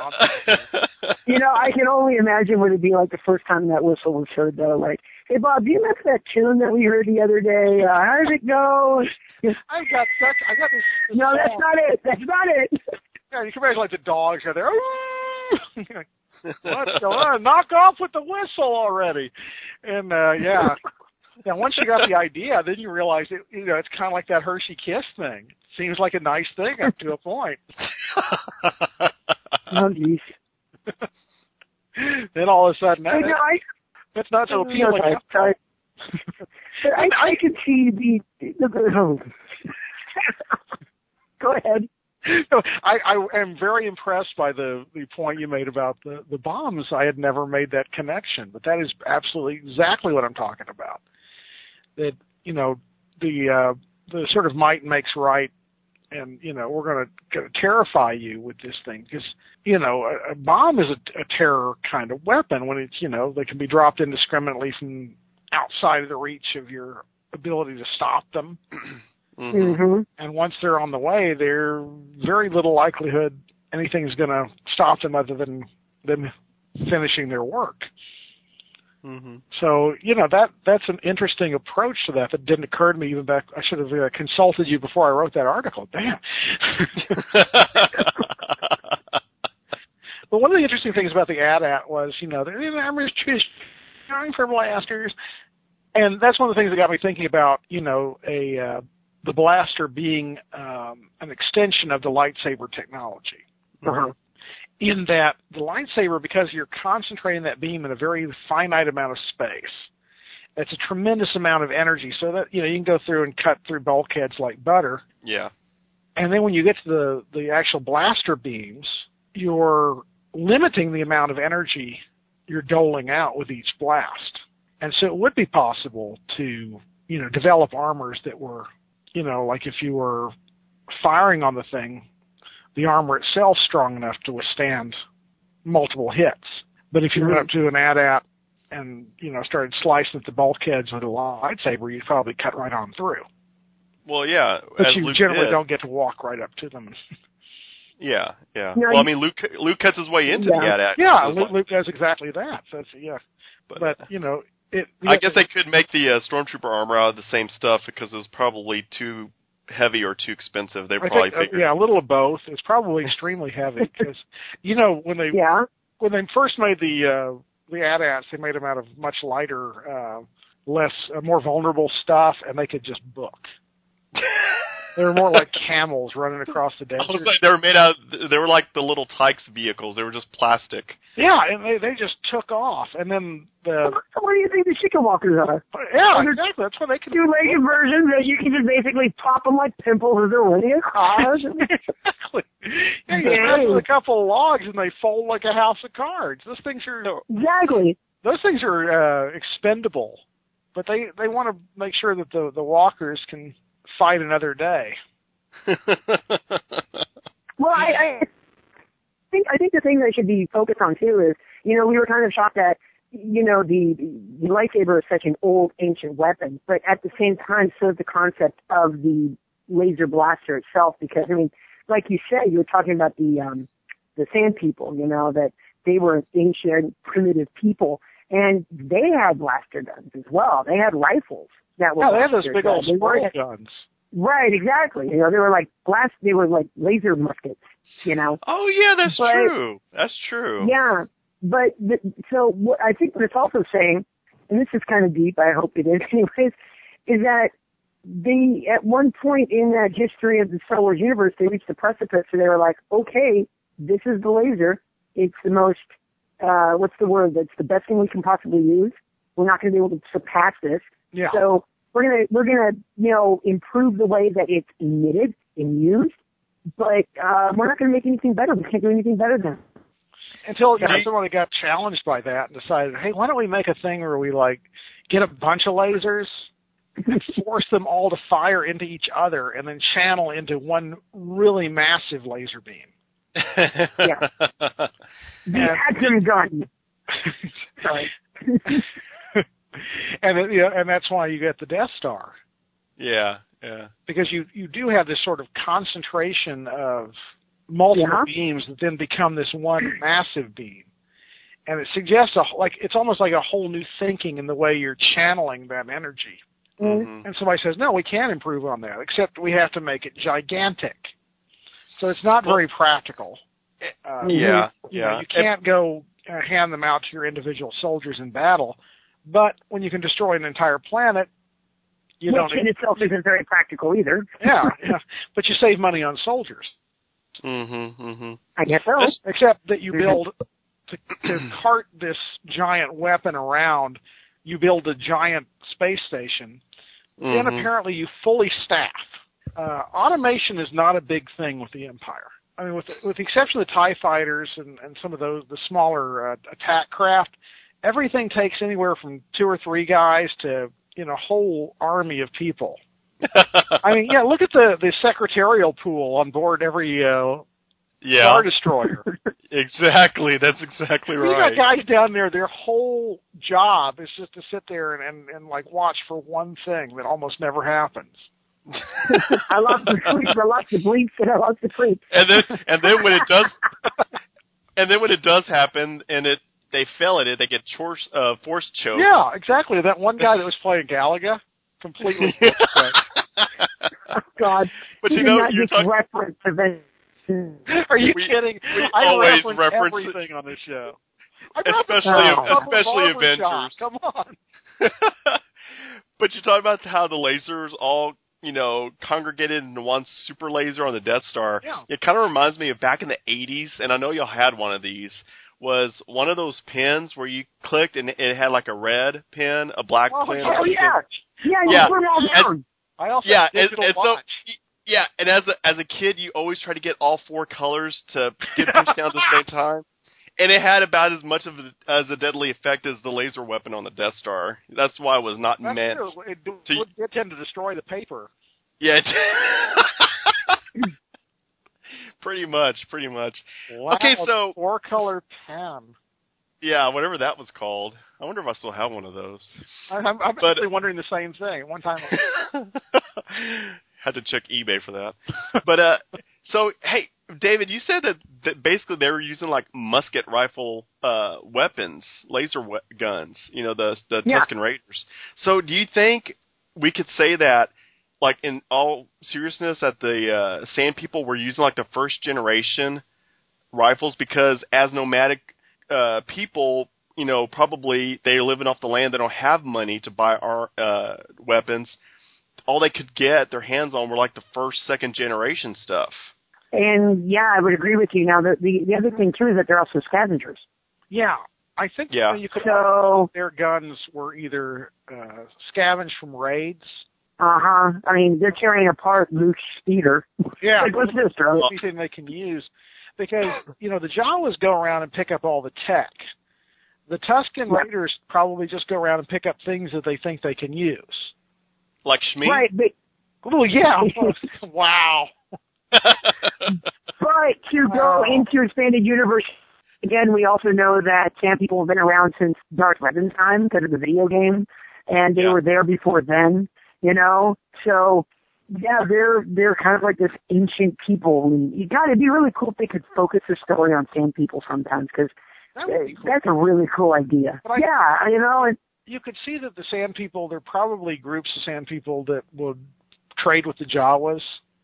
I can only imagine what it'd be like the first time that whistle was heard, though. Like, hey, Bob, do you remember that tune that we heard the other day? How did it go? I got this. No, that's not it. That's not it. Yeah, you can imagine like the dogs are there. What's going on? Knock off with the whistle already. And yeah, once you got the idea, then you realize it's kind of like that Hershey Kiss thing. Seems like a nice thing up to a point. Oh, geez. Then all of a sudden, That's not so appealing. Sorry. But I can see the Go ahead. No, I am very impressed by the point you made about the bombs. I had never made that connection, but that is absolutely exactly what I'm talking about. That, the sort of might makes right, and, we're going to terrify you with this thing because, a bomb is a terror kind of weapon when it's, they can be dropped indiscriminately from outside of the reach of your ability to stop them. Mm-hmm. And once they're on the way, there's very little likelihood anything's going to stop them other than them finishing their work. Mm-hmm. So, that's an interesting approach to that didn't occur to me even back. I should have consulted you before I wrote that article. Damn. But one of the interesting things about the AT-AT was, the armors trying for blasters. And that's one of the things that got me thinking about, the blaster being an extension of the lightsaber technology. Uh-huh. In that the lightsaber, because you're concentrating that beam in a very finite amount of space, it's a tremendous amount of energy. So that, you can go through and cut through bulkheads like butter. Yeah. And then when you get to the actual blaster beams, you're limiting the amount of energy you're doling out with each blast. And so it would be possible to, develop armors that were, like if you were firing on the thing, the armor itself strong enough to withstand multiple hits. But if you went up to an AT-AT and, started slicing at the bulkheads with a lightsaber, you'd probably cut right on through. Well, yeah. But you Luke generally did. don't get to walk right up to them. Yeah. No, well, I mean, Luke cuts his way into the AT-AT. Yeah, Luke does exactly that. So But I guess they could make the Stormtrooper armor out of the same stuff because it was probably too heavy or too expensive. They probably figured. A little of both. It's probably extremely heavy because, when they first made the AT-ATs, they made them out of much lighter, more vulnerable stuff, and they could just book. They were more like camels running across the desert. They were like the little Tykes vehicles. They were just plastic. Yeah, and they just took off. And then what do you think the chicken walkers are? Yeah, exactly. That's what they can do. Two-legged versions that you can just basically pop them like pimples as they're running across. Exactly. Yeah, you smash with a couple of logs and they fold like a house of cards. Those things are expendable, but they want to make sure that the walkers can fight another day. Well, I think the thing that should be focused on too is, we were kind of shocked that, the lightsaber is such an old, ancient weapon, but at the same time, so is the concept of the laser blaster itself, because, like you said, you were talking about the Sand People, that they were ancient, primitive people, and they had blaster guns as well. They had rifles that were they had those big old squirrel guns. Right, exactly. They were like laser muskets, Oh yeah, that's true. That's true. Yeah, but so what I think what it's also saying, and this is kind of deep, I hope it is anyways, is that they, at one point in that history of the Star Wars universe, they reached the precipice where they were like, okay, this is the laser. It's the most, what's the word? That's the best thing we can possibly use. We're not going to be able to surpass this. Yeah. So we're gonna improve the way that it's emitted and used, but we're not gonna make anything better. We can't do anything better than until somebody got challenged by that and decided, hey, why don't we make a thing where we get a bunch of lasers and force them all to fire into each other and then channel into one really massive laser beam. Yeah. The atom gun. Sorry. And that's why you get the Death Star. Yeah. Because you do have this sort of concentration of multiple beams that then become this one massive beam. And it suggests it's almost like a whole new thinking in the way you're channeling that energy. Mm-hmm. And somebody says, no, we can improve on that, except we have to make it gigantic. So it's not very practical. You can't go hand them out to your individual soldiers in battle. But when you can destroy an entire planet, which in itself isn't very practical either. Yeah, but you save money on soldiers. Mm-hmm. I guess so. Except that you build to cart this giant weapon around, you build a giant space station. Then apparently you fully staff. Automation is not a big thing with the Empire. I mean, with the exception of the TIE fighters and some of the smaller attack craft, everything takes anywhere from 2 or 3 guys to a whole army of people. I mean, yeah, look at the secretarial pool on board every Star Destroyer. Exactly, that's exactly right. You got guys down there, their whole job is just to sit there and like watch for one thing that almost never happens. I love the sleep, I love the bleeps, and I love the sleep. And then when it does happen and they fail at it, they get force choked. Yeah, exactly. That one guy that was playing Galaga, completely. Oh God! But you're talking reference to Are you kidding? I always reference everything on this show. Especially Avengers. Come on. But you talk about how the lasers all, congregated into one super laser on the Death Star. Yeah. It kind of reminds me of back in the 80s, and I know y'all had one of these, was one of those pins where you clicked and it had like a red pin, a black pin. Oh, yeah. Yeah, you put them all down. I also had digital watch. Yeah, and as a kid, you always try to get all 4 colors to get pushed down at the same time. And it had about as much as a deadly effect as the laser weapon on the Death Star. That's why it was not meant. It would tend to destroy the paper. Yeah. Pretty much. Wow, okay, so 4-color pen. Yeah, whatever that was called. I wonder if I still have one of those. I'm actually wondering the same thing. One time. Had to check eBay for that. But so hey, David, you said that basically they were using like musket rifle weapons, laser guns. The Tusken Raiders. So do you think we could say that, like in all seriousness, that the Sand People were using like the first generation rifles because as nomadic people, probably they're living off the land. They don't have money to buy our weapons. All they could get their hands on were like the first, second generation stuff. And yeah, I would agree with you. Now, the other thing too is that they're also scavengers. Yeah, I think you could. So their guns were either scavenged from raids. I mean, they're tearing apart Luke's speeder. Yeah, like, what's this, bro? Anything they can use, because the Jawas go around and pick up all the tech. The Tusken Raiders probably just go around and pick up things that they think they can use. Like Shmi? Right, but... Oh, yeah. Wow. But to go into Expanded Universe, again, we also know that Sand People have been around since Darth Revan's time because of the video game, and they were there before then, So, yeah, they're kind of like this ancient people. And it'd be really cool if they could focus the story on Sand People sometimes, because that's a really cool idea. And you could see that the Sand People, there are probably groups of Sand People that would trade with the Jawas.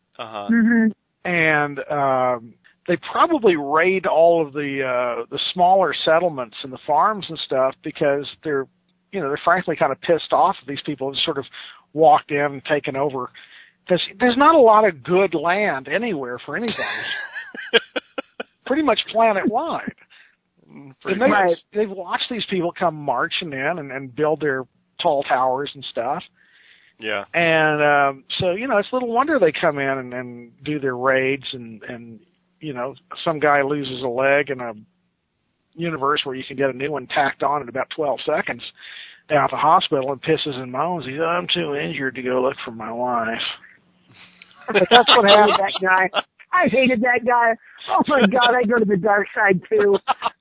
And they probably raid all of the smaller settlements and the farms and stuff because they're frankly kind of pissed off at these people who sort of walked in and taken over. Because there's not a lot of good land anywhere for anybody. Pretty much planet-wide. They've watched these people come marching in and build their tall towers and stuff. Yeah. And so, it's little wonder they come in and do their raids and some guy loses a leg in a universe where you can get a new one tacked on in about 12 seconds down at the hospital and pisses and moans. He's, I'm too injured to go look for my wife. But that's what happened to that guy. I hated that guy. Oh my God, I go to the dark side too.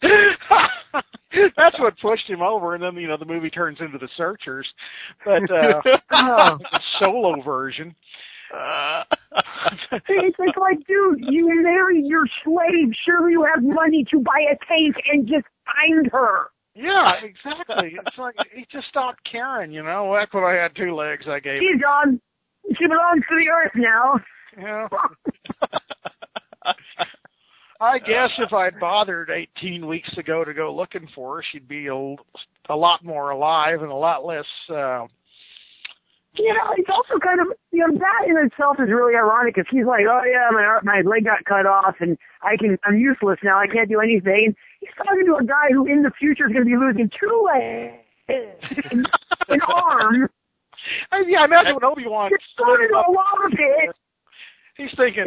That's what pushed him over, and then the movie turns into The Searchers, but the solo version. It's like, dude, you married your slave. Surely you have money to buy a tank and just find her. Yeah, exactly. It's like he just stopped caring. Heck, when I had 2 legs, I gave. She's gone. She belongs to the earth now. Yeah. I guess if I'd bothered 18 weeks ago to go looking for her, she'd be a lot more alive and a lot less it's also kind of, that in itself is really ironic because he's like, oh yeah, my leg got cut off and I'm useless now. I can't do anything. And he's talking to a guy who in the future is going to be losing 2 legs, an arm. Yeah, I imagine when Obi-Wan started a lava pit. He's thinking,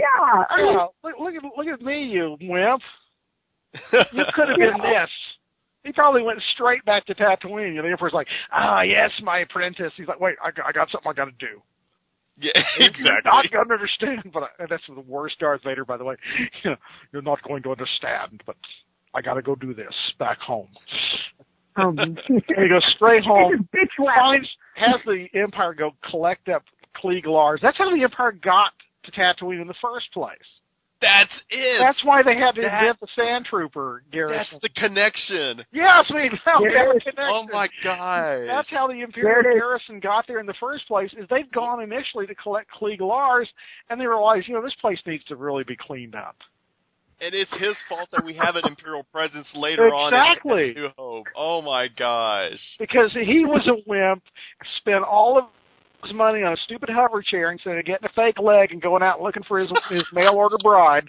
look at me, you wimp. You could have been this. He probably went straight back to Tatooine. The Emperor's like, yes, my apprentice. He's like, wait, I got something I got to do. Yeah, exactly. You're not going to understand, but that's the worst Darth Vader, by the way. You're not going to understand, but I got to go do this back home. And he goes straight home, has the Empire go collect up Klieg Lars. That's how the Empire got to Tatooine in the first place. That's it. That's why they had to invent the Sand Trooper garrison. That's the connection. Yes, we have a connection. Oh my God. That's how the Imperial garrison got there in the first place. Is they'd gone initially to collect Klieg Lars, and they realized, this place needs to really be cleaned up. And it's his fault that we have an Imperial presence later on. Exactly. New Hope. Oh my gosh. Because he was a wimp, spent all of his money on a stupid hover chair instead of getting a fake leg and going out looking for his mail order bride.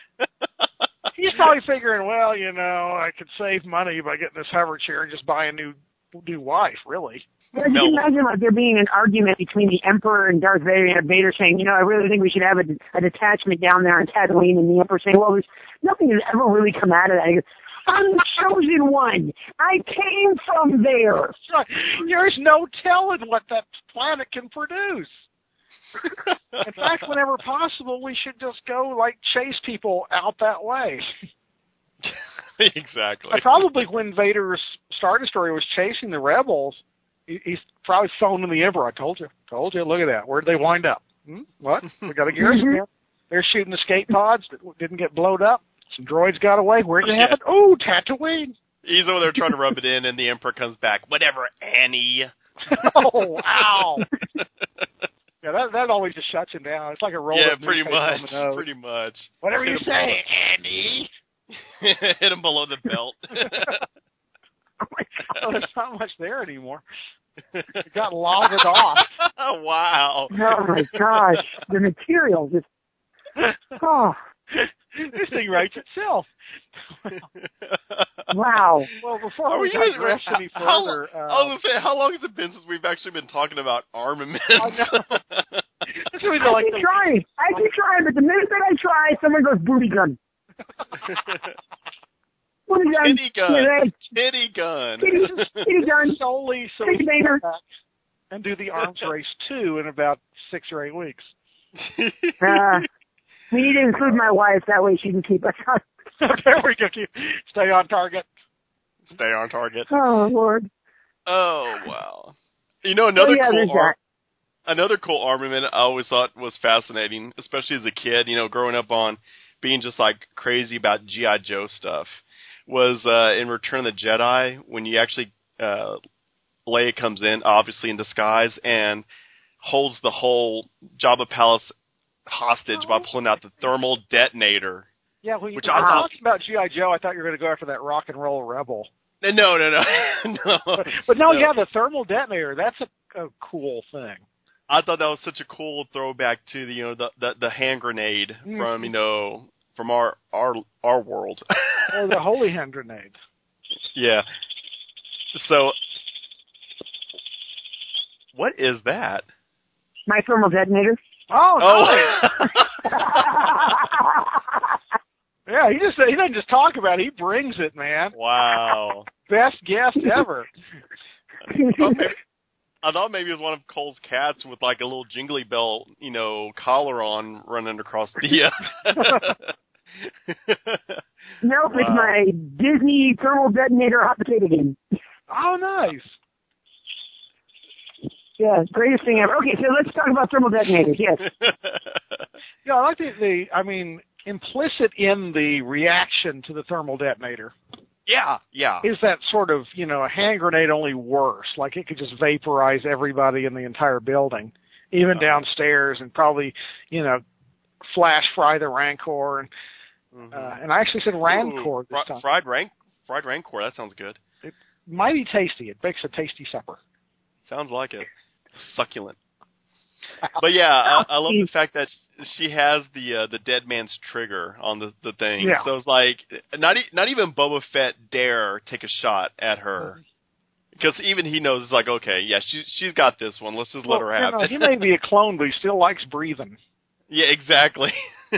He's probably figuring, well, I could save money by getting this hover chair and just buy a new wife, really. Yeah, you can imagine there being an argument between the Emperor and Darth Vader, and Vader saying, I really think we should have a detachment down there on Tatooine, and the Emperor saying, well, there's nothing has ever really come out of that. He goes, I'm the chosen one. I came from there. There's no telling what that planet can produce. In fact, whenever possible, we should just go, chase people out that way. Exactly. Probably when Vader's Star Destroyer was chasing the rebels, he's probably phoning the Emperor. I told you. Look at that. Where'd they wind up? What? We got a garrison here. They're shooting escape pods that didn't get blowed up. Some droids got away. Where'd they have it? Oh, Tatooine. He's over there trying to rub it in, and the Emperor comes back. Whatever, Annie. Oh, wow. Yeah, that always just shuts him down. It's like a roll up pretty much. Pretty much. Whatever you say, Annie. Hit him below the belt. Oh my God, there's not much there anymore. It got lavaed off. Wow. Oh my gosh, the material just. Oh. This thing writes itself. Wow. Well, before we digress any further, I was going to say, how long has it been since we've actually been talking about armaments? I know. I keep trying, but the minute that I try, someone goes booty gun. Booty gun. Titty gun. Titty gun. Titty gun. Solely so we can come back and do the arms race 2 in about 6 or 8 weeks. We need to include my wife, that way she can keep us on. There we go. Stay on target. Stay on target. Oh, Lord. Oh, wow. Another cool armament I always thought was fascinating, especially as a kid, growing up on being just crazy about G.I. Joe stuff, was in Return of the Jedi, when you actually, Leia comes in, obviously in disguise, and holds the whole Jabba Palace hostage by pulling out the thermal detonator. Yeah, when you were talking about G.I. Joe, I thought you were going to go after that rock and roll rebel. No. But yeah, the thermal detonator, that's a cool thing. I thought that was such a cool throwback to the hand grenade from our world. Or the holy hand grenade. Yeah. So, what is that? My thermal detonator. Oh. Yeah, he doesn't just talk about it, he brings it, man. Wow. Best guest ever. I thought maybe it was one of Cole's cats with a little jingly bell, collar on running across the... Nope, wow. It's my Disney thermal detonator hot potato game. Oh, nice. Yeah, greatest thing ever. Okay, so let's talk about thermal detonators, yes. Yeah, I like implicit in the reaction to the thermal detonator. Yeah. Is that sort of, a hand grenade only worse? It could just vaporize everybody in the entire building, even downstairs, and probably, flash fry the Rancor. And I actually said Rancor this time. Fried Rancor, that sounds good. It's mighty tasty. It makes a tasty supper. Sounds like it. Succulent. But yeah, I love the fact that she has the dead man's trigger on the thing. Yeah. So it's like not even Boba Fett dare take a shot at her. Because even he knows it's like, okay, yeah, she's got this one. Let's just let her have it. He may be a clone, but he still likes breathing. Yeah, exactly.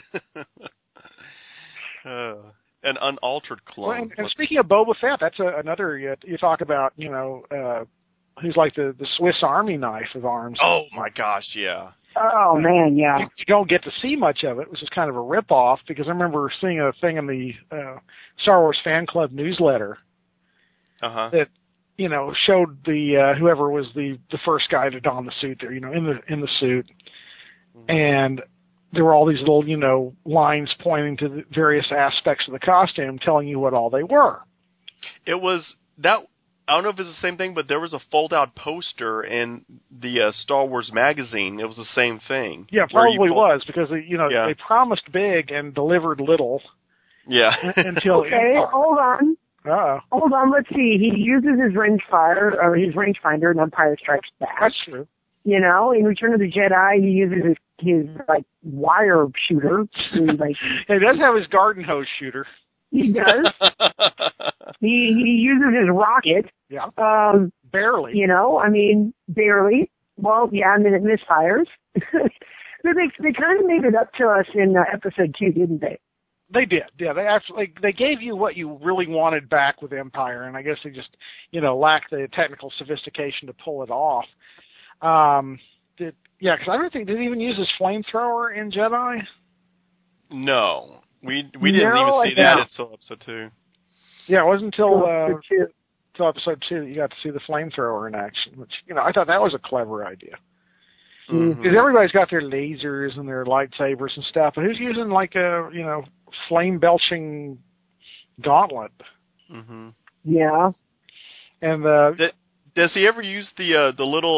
An unaltered clone. And speaking of Boba Fett, that's another you talk about. Who's like the Swiss Army knife of arms. Oh my gosh, yeah. Oh man, yeah. You don't get to see much of it, which is kind of a ripoff. Because I remember seeing a thing in the Star Wars Fan Club newsletter that showed the whoever was the first guy to don the suit there, in the suit, and there were all these little lines pointing to the various aspects of the costume, telling you what all they were. It was that. I don't know if it's the same thing, but there was a fold-out poster in the Star Wars magazine. It was the same thing. Yeah, probably was, because they promised big and delivered little. Yeah. Until hold on. Uh-oh. Hold on, let's see. He uses his rangefinder in Empire Strikes Back. That's true. In Return of the Jedi, he uses his wire shooter. He does have his garden hose shooter. He does. He uses his rocket. Yeah. Barely. Barely. Well, yeah, and then it misfires. They kind of made it up to us in episode 2, didn't they? They did. Yeah, they gave you what you really wanted back with Empire, and I guess they just, lacked the technical sophistication to pull it off. Because I don't think, did he even use his flamethrower in Jedi? No. We didn't even see that until episode 2. Yeah, it wasn't until episode 2 that you got to see the flamethrower in action, which, I thought that was a clever idea. Because everybody's got their lasers and their lightsabers and stuff, but who's using a, flame-belching gauntlet? Mm-hmm. Yeah. And does he ever use the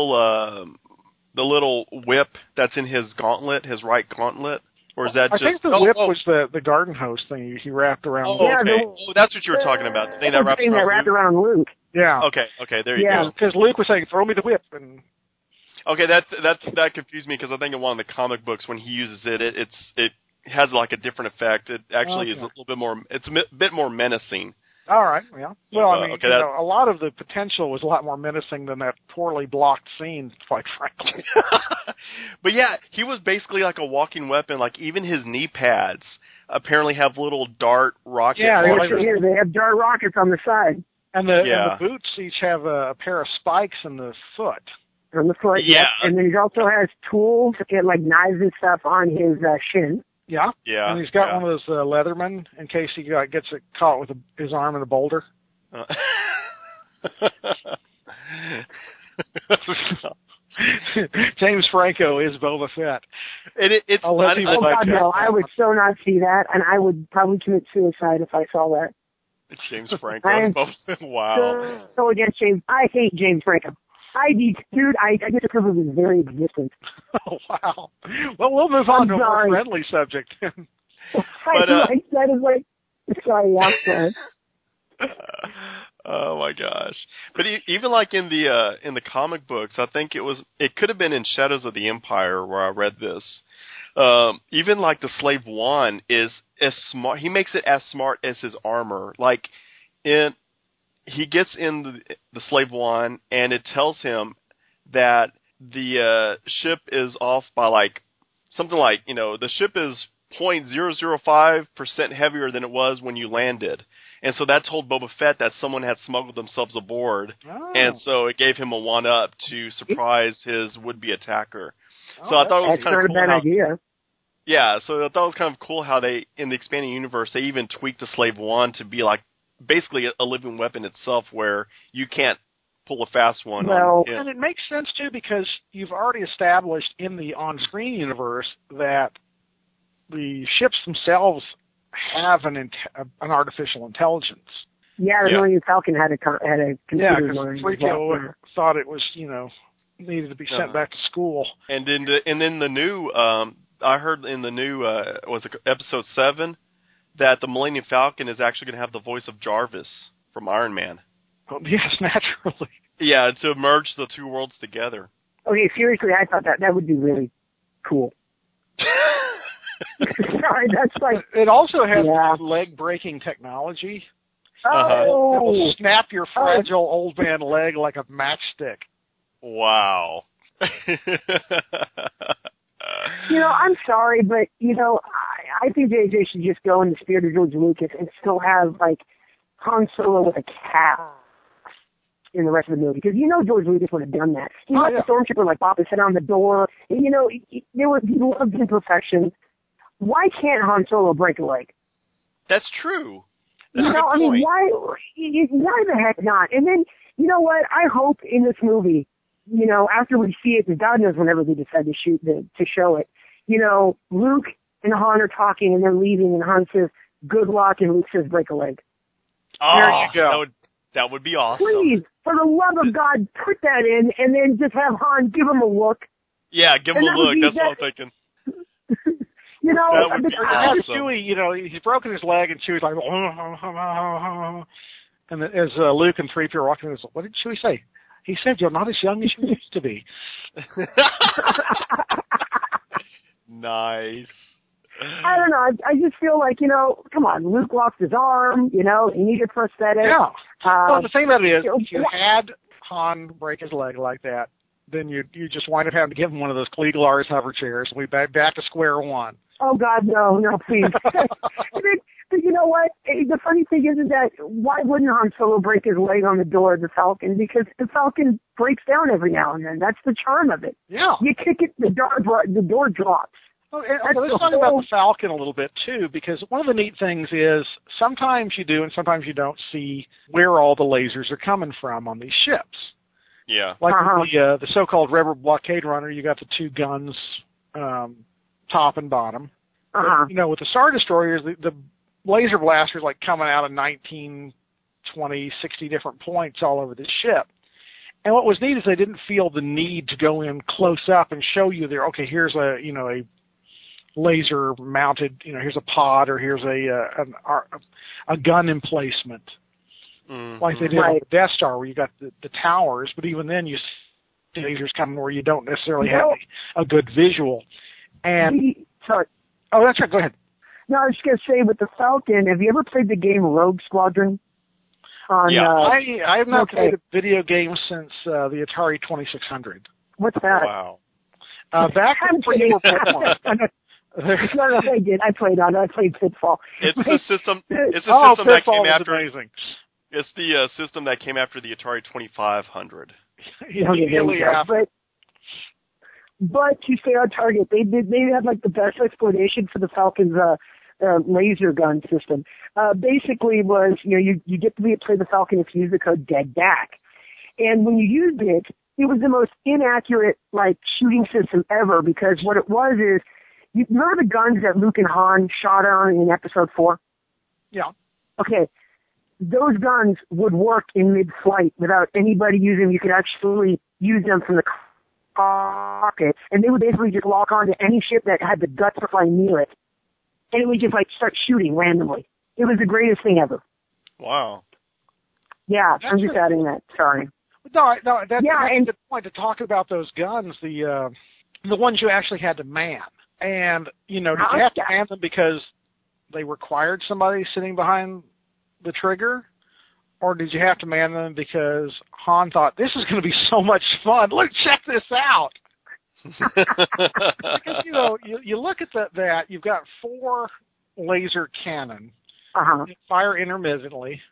little whip that's in his gauntlet, his right gauntlet? Or is that I think the whip was the garden hose thing he wrapped around. Oh, okay. That's what you were talking about. The thing that wrapped around Luke. Yeah. Okay. There you go. Yeah, because Luke was saying, "Throw me the whip," and. Okay, that confused me because I think in one of the comic books when he uses it has like a different effect. It actually is a little bit more. It's a bit more menacing. All right. Yeah. So, well, I mean, a lot of the potential was a lot more menacing than that poorly blocked scene, quite frankly. But yeah, he was basically like a walking weapon. Like even his knee pads apparently have little dart rocket. Yeah, they have dart rockets on the side. And the boots each have a pair of spikes in the foot. On the foot, yeah. And then he also has tools, like knives and stuff, on his shin. Yeah. Yeah. And he's got one of those Leatherman in case he gets caught with his arm in a boulder. James Franco is Boba Fett. It's God, no! I would so not see that, and I would probably commit suicide if I saw that. James Franco is Boba Fett. Wow. So against James, I hate James Franco. I disapprove of his very existence. Oh, wow. Well, we'll move on to a more friendly subject. That is like, sorry, I'm sorry. Oh my gosh! But even like in the comic books, I think it could have been in Shadows of the Empire where I read this. Even like the Slave One is as smart. He makes it as smart as his armor. Like he gets in the Slave One, and it tells him that the ship is off by like something like the ship is 0.005% heavier than it was when you landed. And so that told Boba Fett that someone had smuggled themselves aboard, and so it gave him a one-up to surprise his would-be attacker. So I thought it was kind of cool. That's not a bad idea. Yeah, so I thought it was kind of cool how they, in the expanding universe, they even tweaked the Slave One to be like basically a living weapon itself, where you can't pull a fast one. Well, and it makes sense too because you've already established in the on-screen universe that the ships themselves have an artificial intelligence. Yeah, the Millennium Falcon had a computer. Yeah, because 3PO thought it was needed to be sent back to school. And then the new I heard in the new was it episode 7 that the Millennium Falcon is actually going to have the voice of Jarvis from Iron Man. Oh, yes, naturally. Yeah, to merge the two worlds together. Okay, seriously, I thought that would be really cool. Sorry, that's like... It also has leg-breaking technology. Oh! That will snap your fragile old man leg like a matchstick. Wow. I'm sorry, but, I think JJ should just go in the spirit of George Lucas and still have, like, Han Solo with a cast in the rest of the movie. Because George Lucas would have done that. He let the stormtrooper, like, pop his head on the door. And, he loved imperfection. Why can't Han Solo break a leg? That's true. That's a good point. I mean, why the heck not? And then, you know what? I hope in this movie, after we see it, and God knows whenever they decide to show it, Luke and Han are talking and they're leaving, and Han says, "Good luck," and Luke says, "Break a leg." Oh, there you go. That would be awesome. Please, for the love of God, put that in, and then just have Han give him a look. Yeah, give him a look. That's what I'm thinking. That would be awesome. Chewie, he's broken his leg, and Chewie's like, and as Luke and 3PO are walking, what did Chewie say? He said, "You're not as young as you used to be." Nice. I don't know. I just feel like, come on, Luke lost his arm, he needed prosthetic. Yeah. Well, the thing about it is, if you had Han break his leg like that, then you just wind up having to give him one of those Kliegler's hover chairs, and we're back to square one. Oh, God, no, please. But you know what? The funny thing is that why wouldn't Han Solo break his leg on the door of the Falcon? Because the Falcon breaks down every now and then. That's the charm of it. Yeah. You kick it, the door drops. Well, let's talk about the Falcon a little bit, too, because one of the neat things is sometimes you do and sometimes you don't see where all the lasers are coming from on these ships. Yeah. Like the so-called Rebel blockade runner, you got the two guns, top and bottom. But, with the Star Destroyers, the laser blasters like coming out of 19, 20, 60 different points all over the ship. And what was neat is they didn't feel the need to go in close up and show you there, okay, here's a laser mounted, here's a pod, or here's a gun emplacement. Mm-hmm. Like they did on the Death Star, where you got the towers, but even then you see lasers coming where you don't necessarily have a good visual. And sorry. Oh, that's right. Go ahead. No, I was just going to say, with the Falcon, have you ever played the game Rogue Squadron? I have not played a video game since the Atari 2600. What's that? Wow. Back when you were born. No, I did. I played Pitfall. It's the system. It's the system that came after. Amazing. It's the system that came after the Atari 2500. But to stay on target, they had like the best explanation for the Falcon's laser gun system. Basically, was you get to play the Falcon if you use the code DEADBACK, and when you used it, it was the most inaccurate shooting system ever, because what it was is, you remember the guns that Luke and Han shot on in Episode 4? Yeah. Okay. Those guns would work in mid-flight without anybody using them. You could actually use them from the cockpit, and they would basically just lock on to any ship that had the guts to fly near it, and it would just start shooting randomly. It was the greatest thing ever. Wow. Yeah, I'm just adding that. Sorry. No, that's a good point to talk about those guns, the ones you actually had to man. And, did you have to man them because they required somebody sitting behind the trigger? Or did you have to man them because Han thought, this is going to be so much fun, let's check this out? Because, you look at that, you've got 4 laser cannon, that fire intermittently,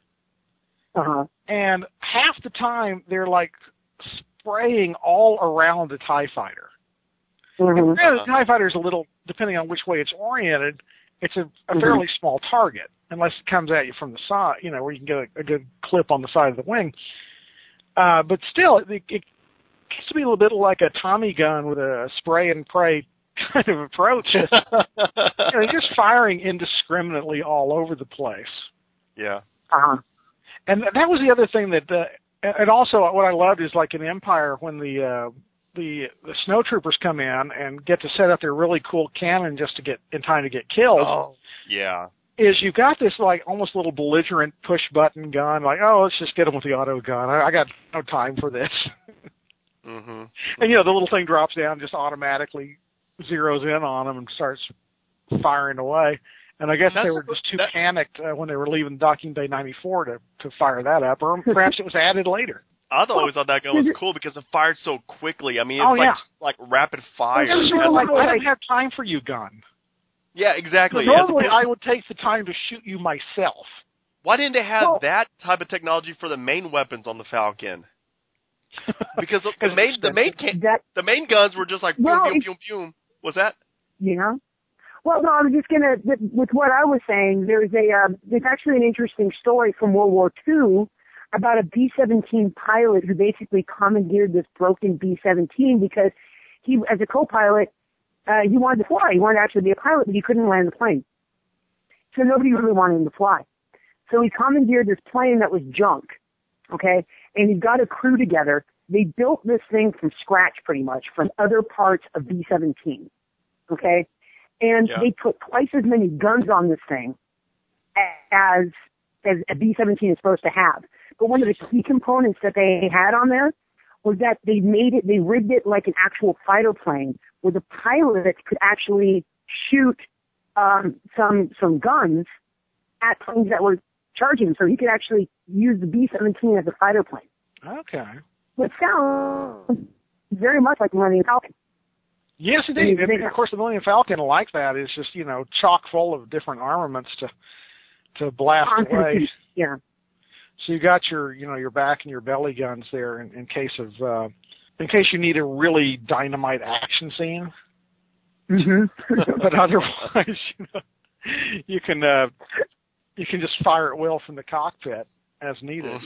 and half the time they're spraying all around the TIE fighter. Mm-hmm. The TIE fighter is a little, depending on which way it's oriented, it's a fairly small target, unless it comes at you from the side, where you can get a good clip on the side of the wing. But still, it gets to be a little bit like a Tommy gun with a spray and pray kind of approach. Just firing indiscriminately all over the place. Yeah. And that was the other thing that, and also what I loved is in Empire, when the snowtroopers come in and get to set up their really cool cannon just to get in time to get killed. Oh, yeah. Is you've got this almost little belligerent push button gun, let's just get them with the auto gun. I got no time for this. Mm-hmm. And, you know, the little thing drops down and just automatically zeroes in on them and starts firing away. And I guess they were just too panicked when they were leaving docking bay 94 to fire that up, or perhaps it was added later. I always thought that gun was cool because it fired so quickly. I mean, it's like rapid fire. I don't have time for you, gun. Yeah, exactly. Normally, I would take the time to shoot you myself. Why didn't they have that type of technology for the main weapons on the Falcon? Because the main guns were just like boom, boom, boom, boom. What's that? Yeah. Well, no, I was just gonna with what I was saying. There's actually an interesting story from World War II about a B-17 pilot who basically commandeered this broken B-17 because he, as a co-pilot, he wanted to fly. He wanted to actually be a pilot, but he couldn't land the plane. So nobody really wanted him to fly. So he commandeered this plane that was junk, okay? And he got a crew together. They built this thing from scratch pretty much from other parts of B-17, okay? And they put twice as many guns on this thing as a B-17 is supposed to have. But one of the key components that they had on there was that they rigged it like an actual fighter plane where the pilot could actually shoot some guns at planes that were charging. So he could actually use the B-17 as a fighter plane. Okay. Which sounds very much like the Millennium Falcon. Yes, indeed. And of course, the Millennium Falcon, like that, is just, you know, chock full of different armaments to blast away. Yeah. So you got your back and your belly guns there in case you need a really dynamite action scene. Mm-hmm. But otherwise, you can just fire at will from the cockpit as needed.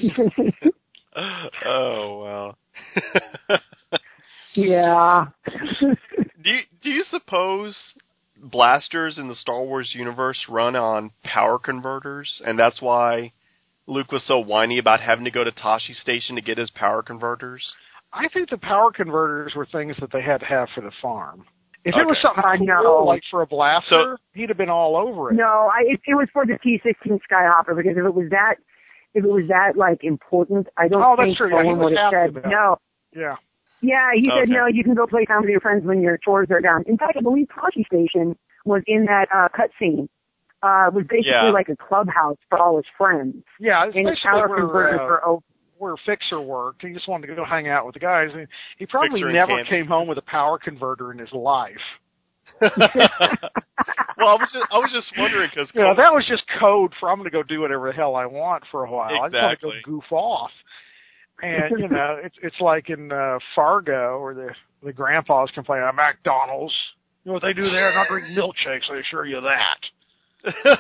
Oh wow. Yeah. Do you suppose blasters in the Star Wars universe run on power converters, and that's why Luke was so whiny about having to go to Tosche Station to get his power converters? I think the power converters were things that they had to have for the farm. If it was something cool, like for a blaster, he'd have been all over it. No, it was for the T-16 Skyhopper, because if it was that like important, I don't think someone would have said no. Yeah. Yeah, he said, no, you can go play time with your friends when your chores are done. In fact, I believe Tosche Station was in that cutscene. It was basically like a clubhouse for all his friends. Yeah, it's basically where Fixer worked. He just wanted to go hang out with the guys. He probably never came home with a power converter in his life. Well, I was just wondering because that was just code for I'm going to go do whatever the hell I want for a while. Exactly. I just want to go goof off. And it's like in Fargo where the grandpas complain about McDonald's. You know what they do there? Not drink milkshakes. I assure you that.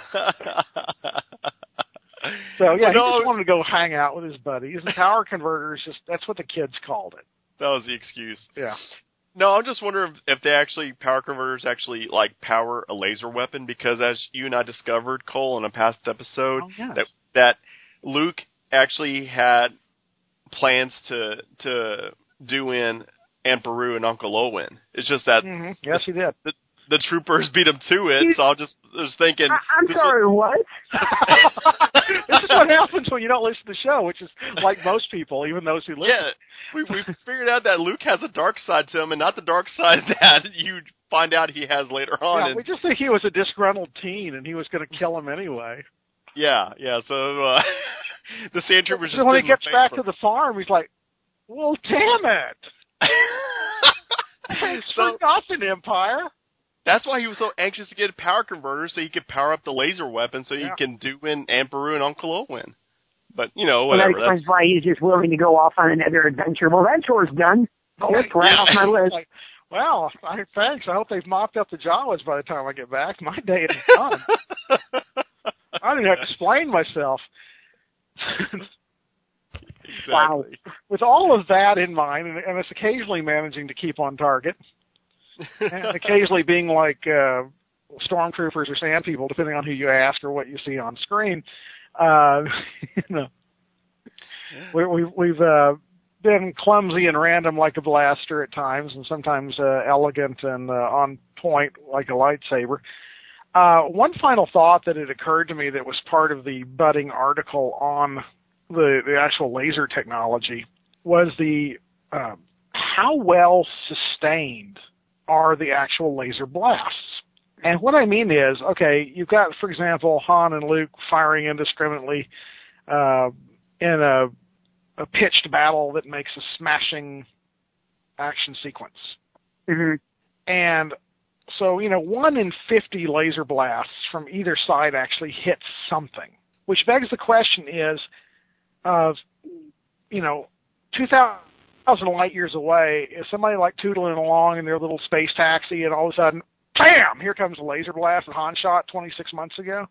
So he just wanted to go hang out with his buddies. And power converters, that's what the kids called it. That was the excuse. Yeah. No, I'm just wondering if power converters actually like power a laser weapon, because as you and I discovered, Cole, in a past episode, that Luke actually had plans to do in Aunt Beru and Uncle Owen. It's just that yes, he did. The troopers beat him to it, so I was thinking... I'm sorry, what? This is what happens when you don't listen to the show, which is like most people, even those who listen. Yeah, we figured out that Luke has a dark side to him, and not the dark side that you find out he has later on. Yeah, we just think he was a disgruntled teen, and he was going to kill him anyway. Yeah, so the sand troopers just... So when he gets back to the farm, he's like, well, damn it! Thanks for nothing, Empire! That's why he was so anxious to get a power converter, so he could power up the laser weapon so he can do in Aunt Beru and Uncle Owen. But, whatever. Well, that explains why he's just willing to go off on another adventure. Well, that chore's done. That's right off my list. Like, well, thanks. I hope they've mopped up the Jawas by the time I get back. My day is done. I didn't have to explain myself. Exactly. Wow. With all of that in mind, and it's occasionally managing to keep on target, and occasionally being like stormtroopers or sand people, depending on who you ask or what you see on screen. We've been clumsy and random like a blaster at times, and sometimes elegant and on point like a lightsaber. One final thought that had occurred to me that was part of the budding article on the actual laser technology was how well sustained are the actual laser blasts? And what I mean is, okay, you've got, for example, Han and Luke firing indiscriminately in a pitched battle that makes a smashing action sequence. Mm-hmm. And so, 1 in 50 laser blasts from either side actually hits something, which begs the question is, 2,000 light years away, is somebody like tootling along in their little space taxi and all of a sudden, bam, here comes a laser blast that Han shot 26 months ago?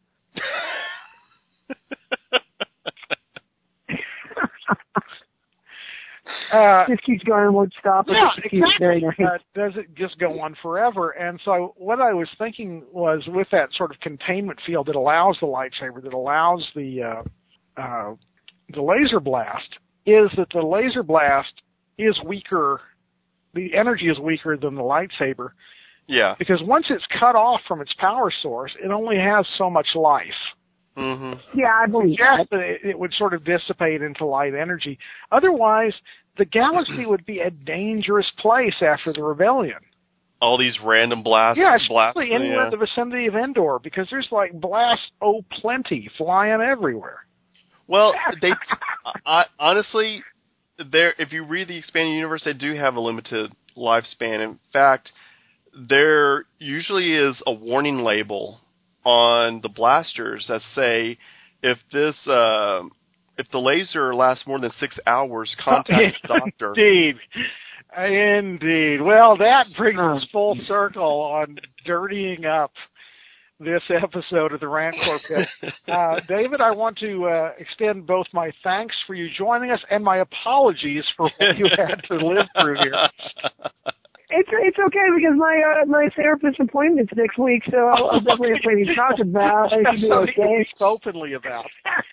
Just keeps going, won't stop. Yeah, exactly. Very nice. Does it just go on forever? And so what I was thinking was, with that sort of containment field that allows the lightsaber, that allows the laser blast, is that the laser blast is weaker, the energy is weaker than the lightsaber. Yeah. Because once it's cut off from its power source, it only has so much life. Mm-hmm. Yeah, I believe that. It would sort of dissipate into light energy. Otherwise, the galaxy would be a dangerous place after the rebellion. All these random blasts. Yeah, especially anywhere in the vicinity of Endor, because there's like blasts plenty flying everywhere. Well, honestly, if you read the expanded universe, they do have a limited lifespan. In fact, there usually is a warning label on the blasters that say, if the laser lasts more than 6 hours, contact the doctor. Indeed. Well, that brings us full circle on dirtying up this episode of the Rancor Pit. David, I want to extend both my thanks for you joining us and my apologies for what you had to live through here. It's okay, because my therapist appointment's next week, so I'll definitely have plenty to talk about. I should be okay. Openly about.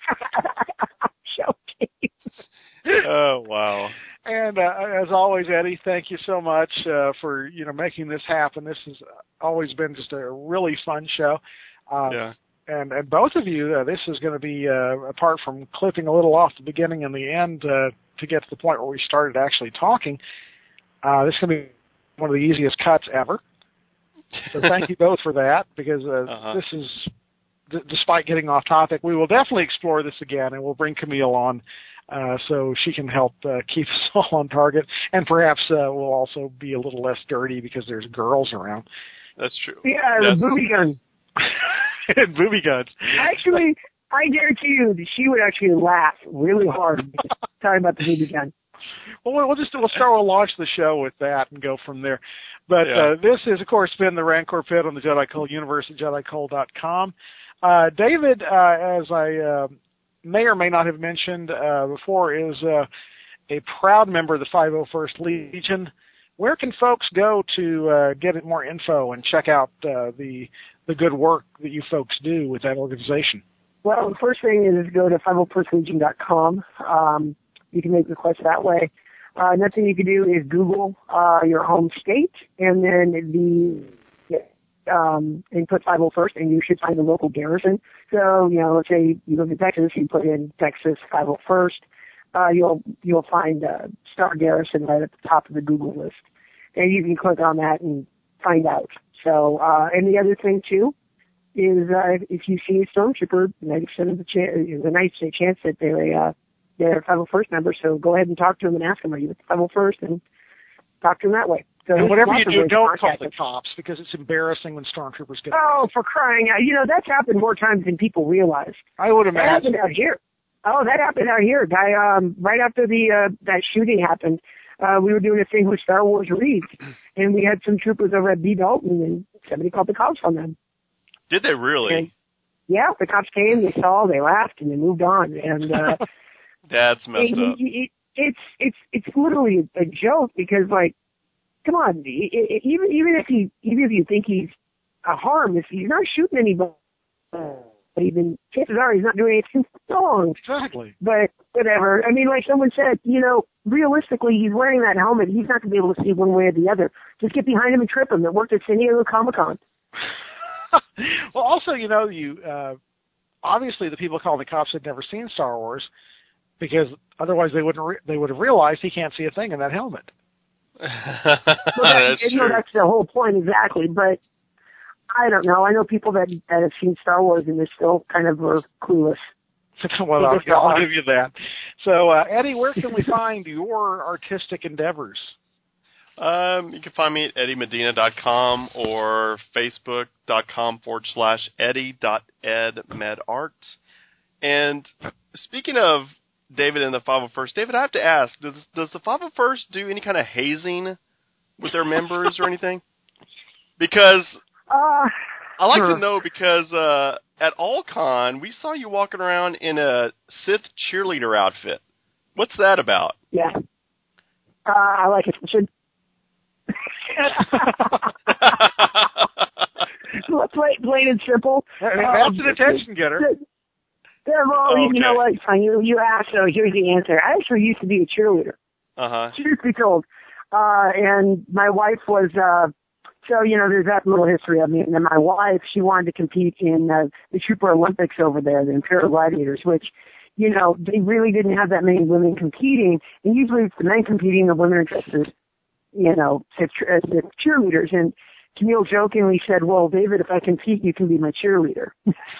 Oh, wow. And as always, Eddie, thank you so much for making this happen. This has always been just a really fun show. Yeah. And both of you, this is going to be, apart from clipping a little off the beginning and the end to get to the point where we started actually talking, this is going to be one of the easiest cuts ever. So thank you both for that, because this is, despite getting off topic, we will definitely explore this again, and we'll bring Camille on so she can help keep us all on target, and perhaps we'll also be a little less dirty because there's girls around. That's true. Yeah, the booby gun. And booby guns. Actually, I guarantee you that she would actually laugh really hard talking about the booby gun. Well, we'll launch the show with that and go from there. But this has, of course, been the Rancor Pit on the Jedi Cult universe at JediCult.com. David, as I may or may not have mentioned before, is a proud member of the 501st Legion. Where can folks go to get more info and check out the good work that you folks do with that organization? Well, the first thing is go to 501stlegion.com. You can make requests that way. Another thing you can do is Google your home state, and then and put 501st, and you should find a local garrison. So, let's say you live in Texas, you put in Texas 501st, you'll find Star Garrison right at the top of the Google list, and you can click on that and find out. So, and the other thing too is if you see a stormtrooper, 90% of the chance that they're a 501st member. So go ahead and talk to them and ask them, are you with the 501st, and talk to them that way. So and whatever you do, don't call the cops, because it's embarrassing when stormtroopers get. Oh, for crying out! That's happened more times than people realize. I would imagine. That happened out here. Oh, that happened out here, guy. Right after that shooting happened, we were doing a thing with Star Wars Reads, and we had some troopers over at B. Dalton, and somebody called the cops on them. Did they really? And, yeah, the cops came, they saw, they laughed, and they moved on. And that's messed up. It's literally a joke, because, like, come on, even if you think he's a harm, if he's not shooting anybody, even chances are he's not doing anything wrong. Exactly. But whatever. I mean, like someone said, realistically, he's wearing that helmet. He's not going to be able to see one way or the other. Just get behind him and trip him. It worked at San Diego Comic-Con. Well, also, obviously the people calling the cops had never seen Star Wars, because otherwise they would have realized he can't see a thing in that helmet. That's true. That's the whole point exactly. But I don't know. I know people that have seen Star Wars and they're still kind of clueless. Well, I'll give you that. So, Eddie, where can we find your artistic endeavors? You can find me at eddiemedina.com or facebook.com/eddie.edmedart. And speaking of David and the 501st, David, I have to ask, does the 501st do any kind of hazing with their members or anything? Because I like to know, because at AllCon, we saw you walking around in a Sith cheerleader outfit. What's that about? Yeah. I like it. Plain and simple. That's an attention getter. Well, okay. You know what? You asked, so here's the answer. I actually used to be a cheerleader. Truth be told. And my wife was, so, there's that little history of me. And then my wife, she wanted to compete in the Trooper Olympics over there, the Imperial Gladiators, which, they really didn't have that many women competing. And usually it's the men competing, the women are dressed as, as cheerleaders. And Camille jokingly said, well, David, if I compete, you can be my cheerleader.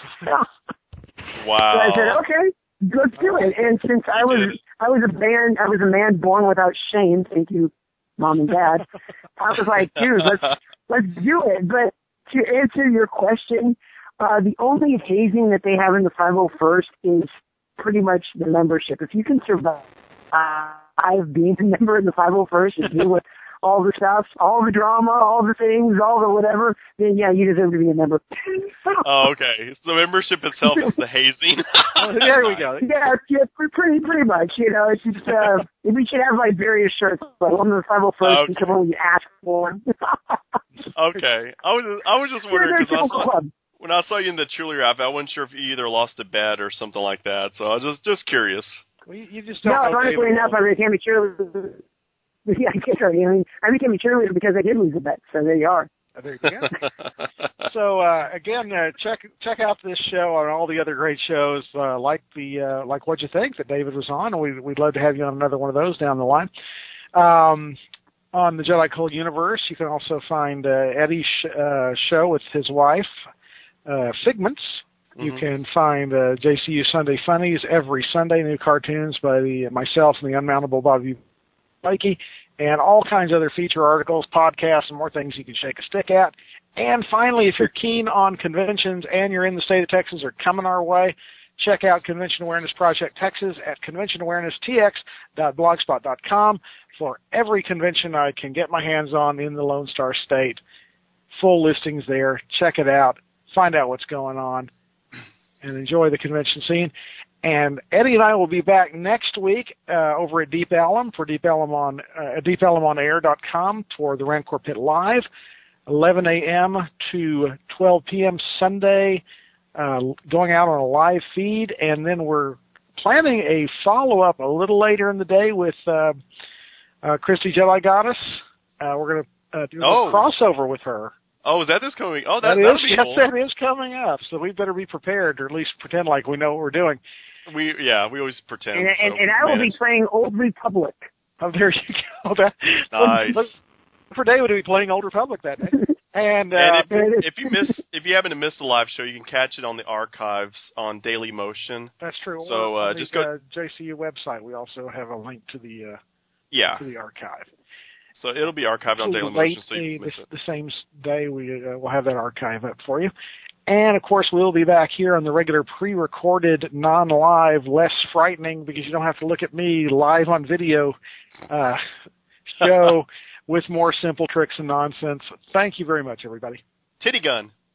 Wow. So I said, okay, let's do it. And since I was a man born without shame, thank you, Mom and Dad, I was like, dude, let's do it. But to answer your question, the only hazing that they have in the 501st is pretty much the membership. If you can survive being a member in the 501st and deal with all the stuff, all the drama, all the things, all the whatever, then yeah, you deserve to be a member. Oh, okay. So membership itself is the hazing. There we go. Yeah, pretty much. It's just we should have like various shirts, like one of the 501st, and come when you ask for. Okay, I was just wondering, because when I saw you in the cheerleader outfit, I wasn't sure if you either lost a bet or something like that. So I was just curious. Well, you just don't know. Ironically enough, I became a cheerleader. Yeah, I became a cheerleader because I did lose a bet. So there you are. There you go. So again, check out this show and all the other great shows like What You Think that David was on. We'd love to have you on another one of those down the line. On the Jedi Code Universe, you can also find Eddie's show with his wife, Figments. Mm-hmm. You can find JCU Sunday Funnies every Sunday, new cartoons by myself and the unmountable Bobby Blakey, and all kinds of other feature articles, podcasts, and more things you can shake a stick at. And finally, if you're keen on conventions and you're in the state of Texas or coming our way, check out Convention Awareness Project Texas at conventionawarennesstx.blogspot.com for every convention I can get my hands on in the Lone Star State. Full listings there. Check it out. Find out what's going on and enjoy the convention scene. And Eddie and I will be back next week over at Deep Ellum for Deep Ellum on deepellumonair.com for the Rancor Pit Live, 11 a.m. to 12 p.m. Sunday, going out on a live feed. And then we're planning a follow-up a little later in the day with Christy Jedi Goddess. We're going to do a crossover with her. Oh, is that this coming? Oh, that is, yes, cool. That is coming up. So we better be prepared, or at least pretend like we know what we're doing. We always pretend. And I will be playing Old Republic. Oh, there you go. Nice. For David to be playing Old Republic that day. And if you happen to miss the live show, you can catch it on the archives on Daily Motion. That's true. So on just the, go JCU website. We also have a link to the to the archive. So it'll be archived on Daily Motion, so you can miss it. The same day we'll have that archive up for you. And, of course, we'll be back here on the regular pre-recorded, non-live, less frightening, because you don't have to look at me live on video show with more simple tricks and nonsense. Thank you very much, everybody. Titty gun.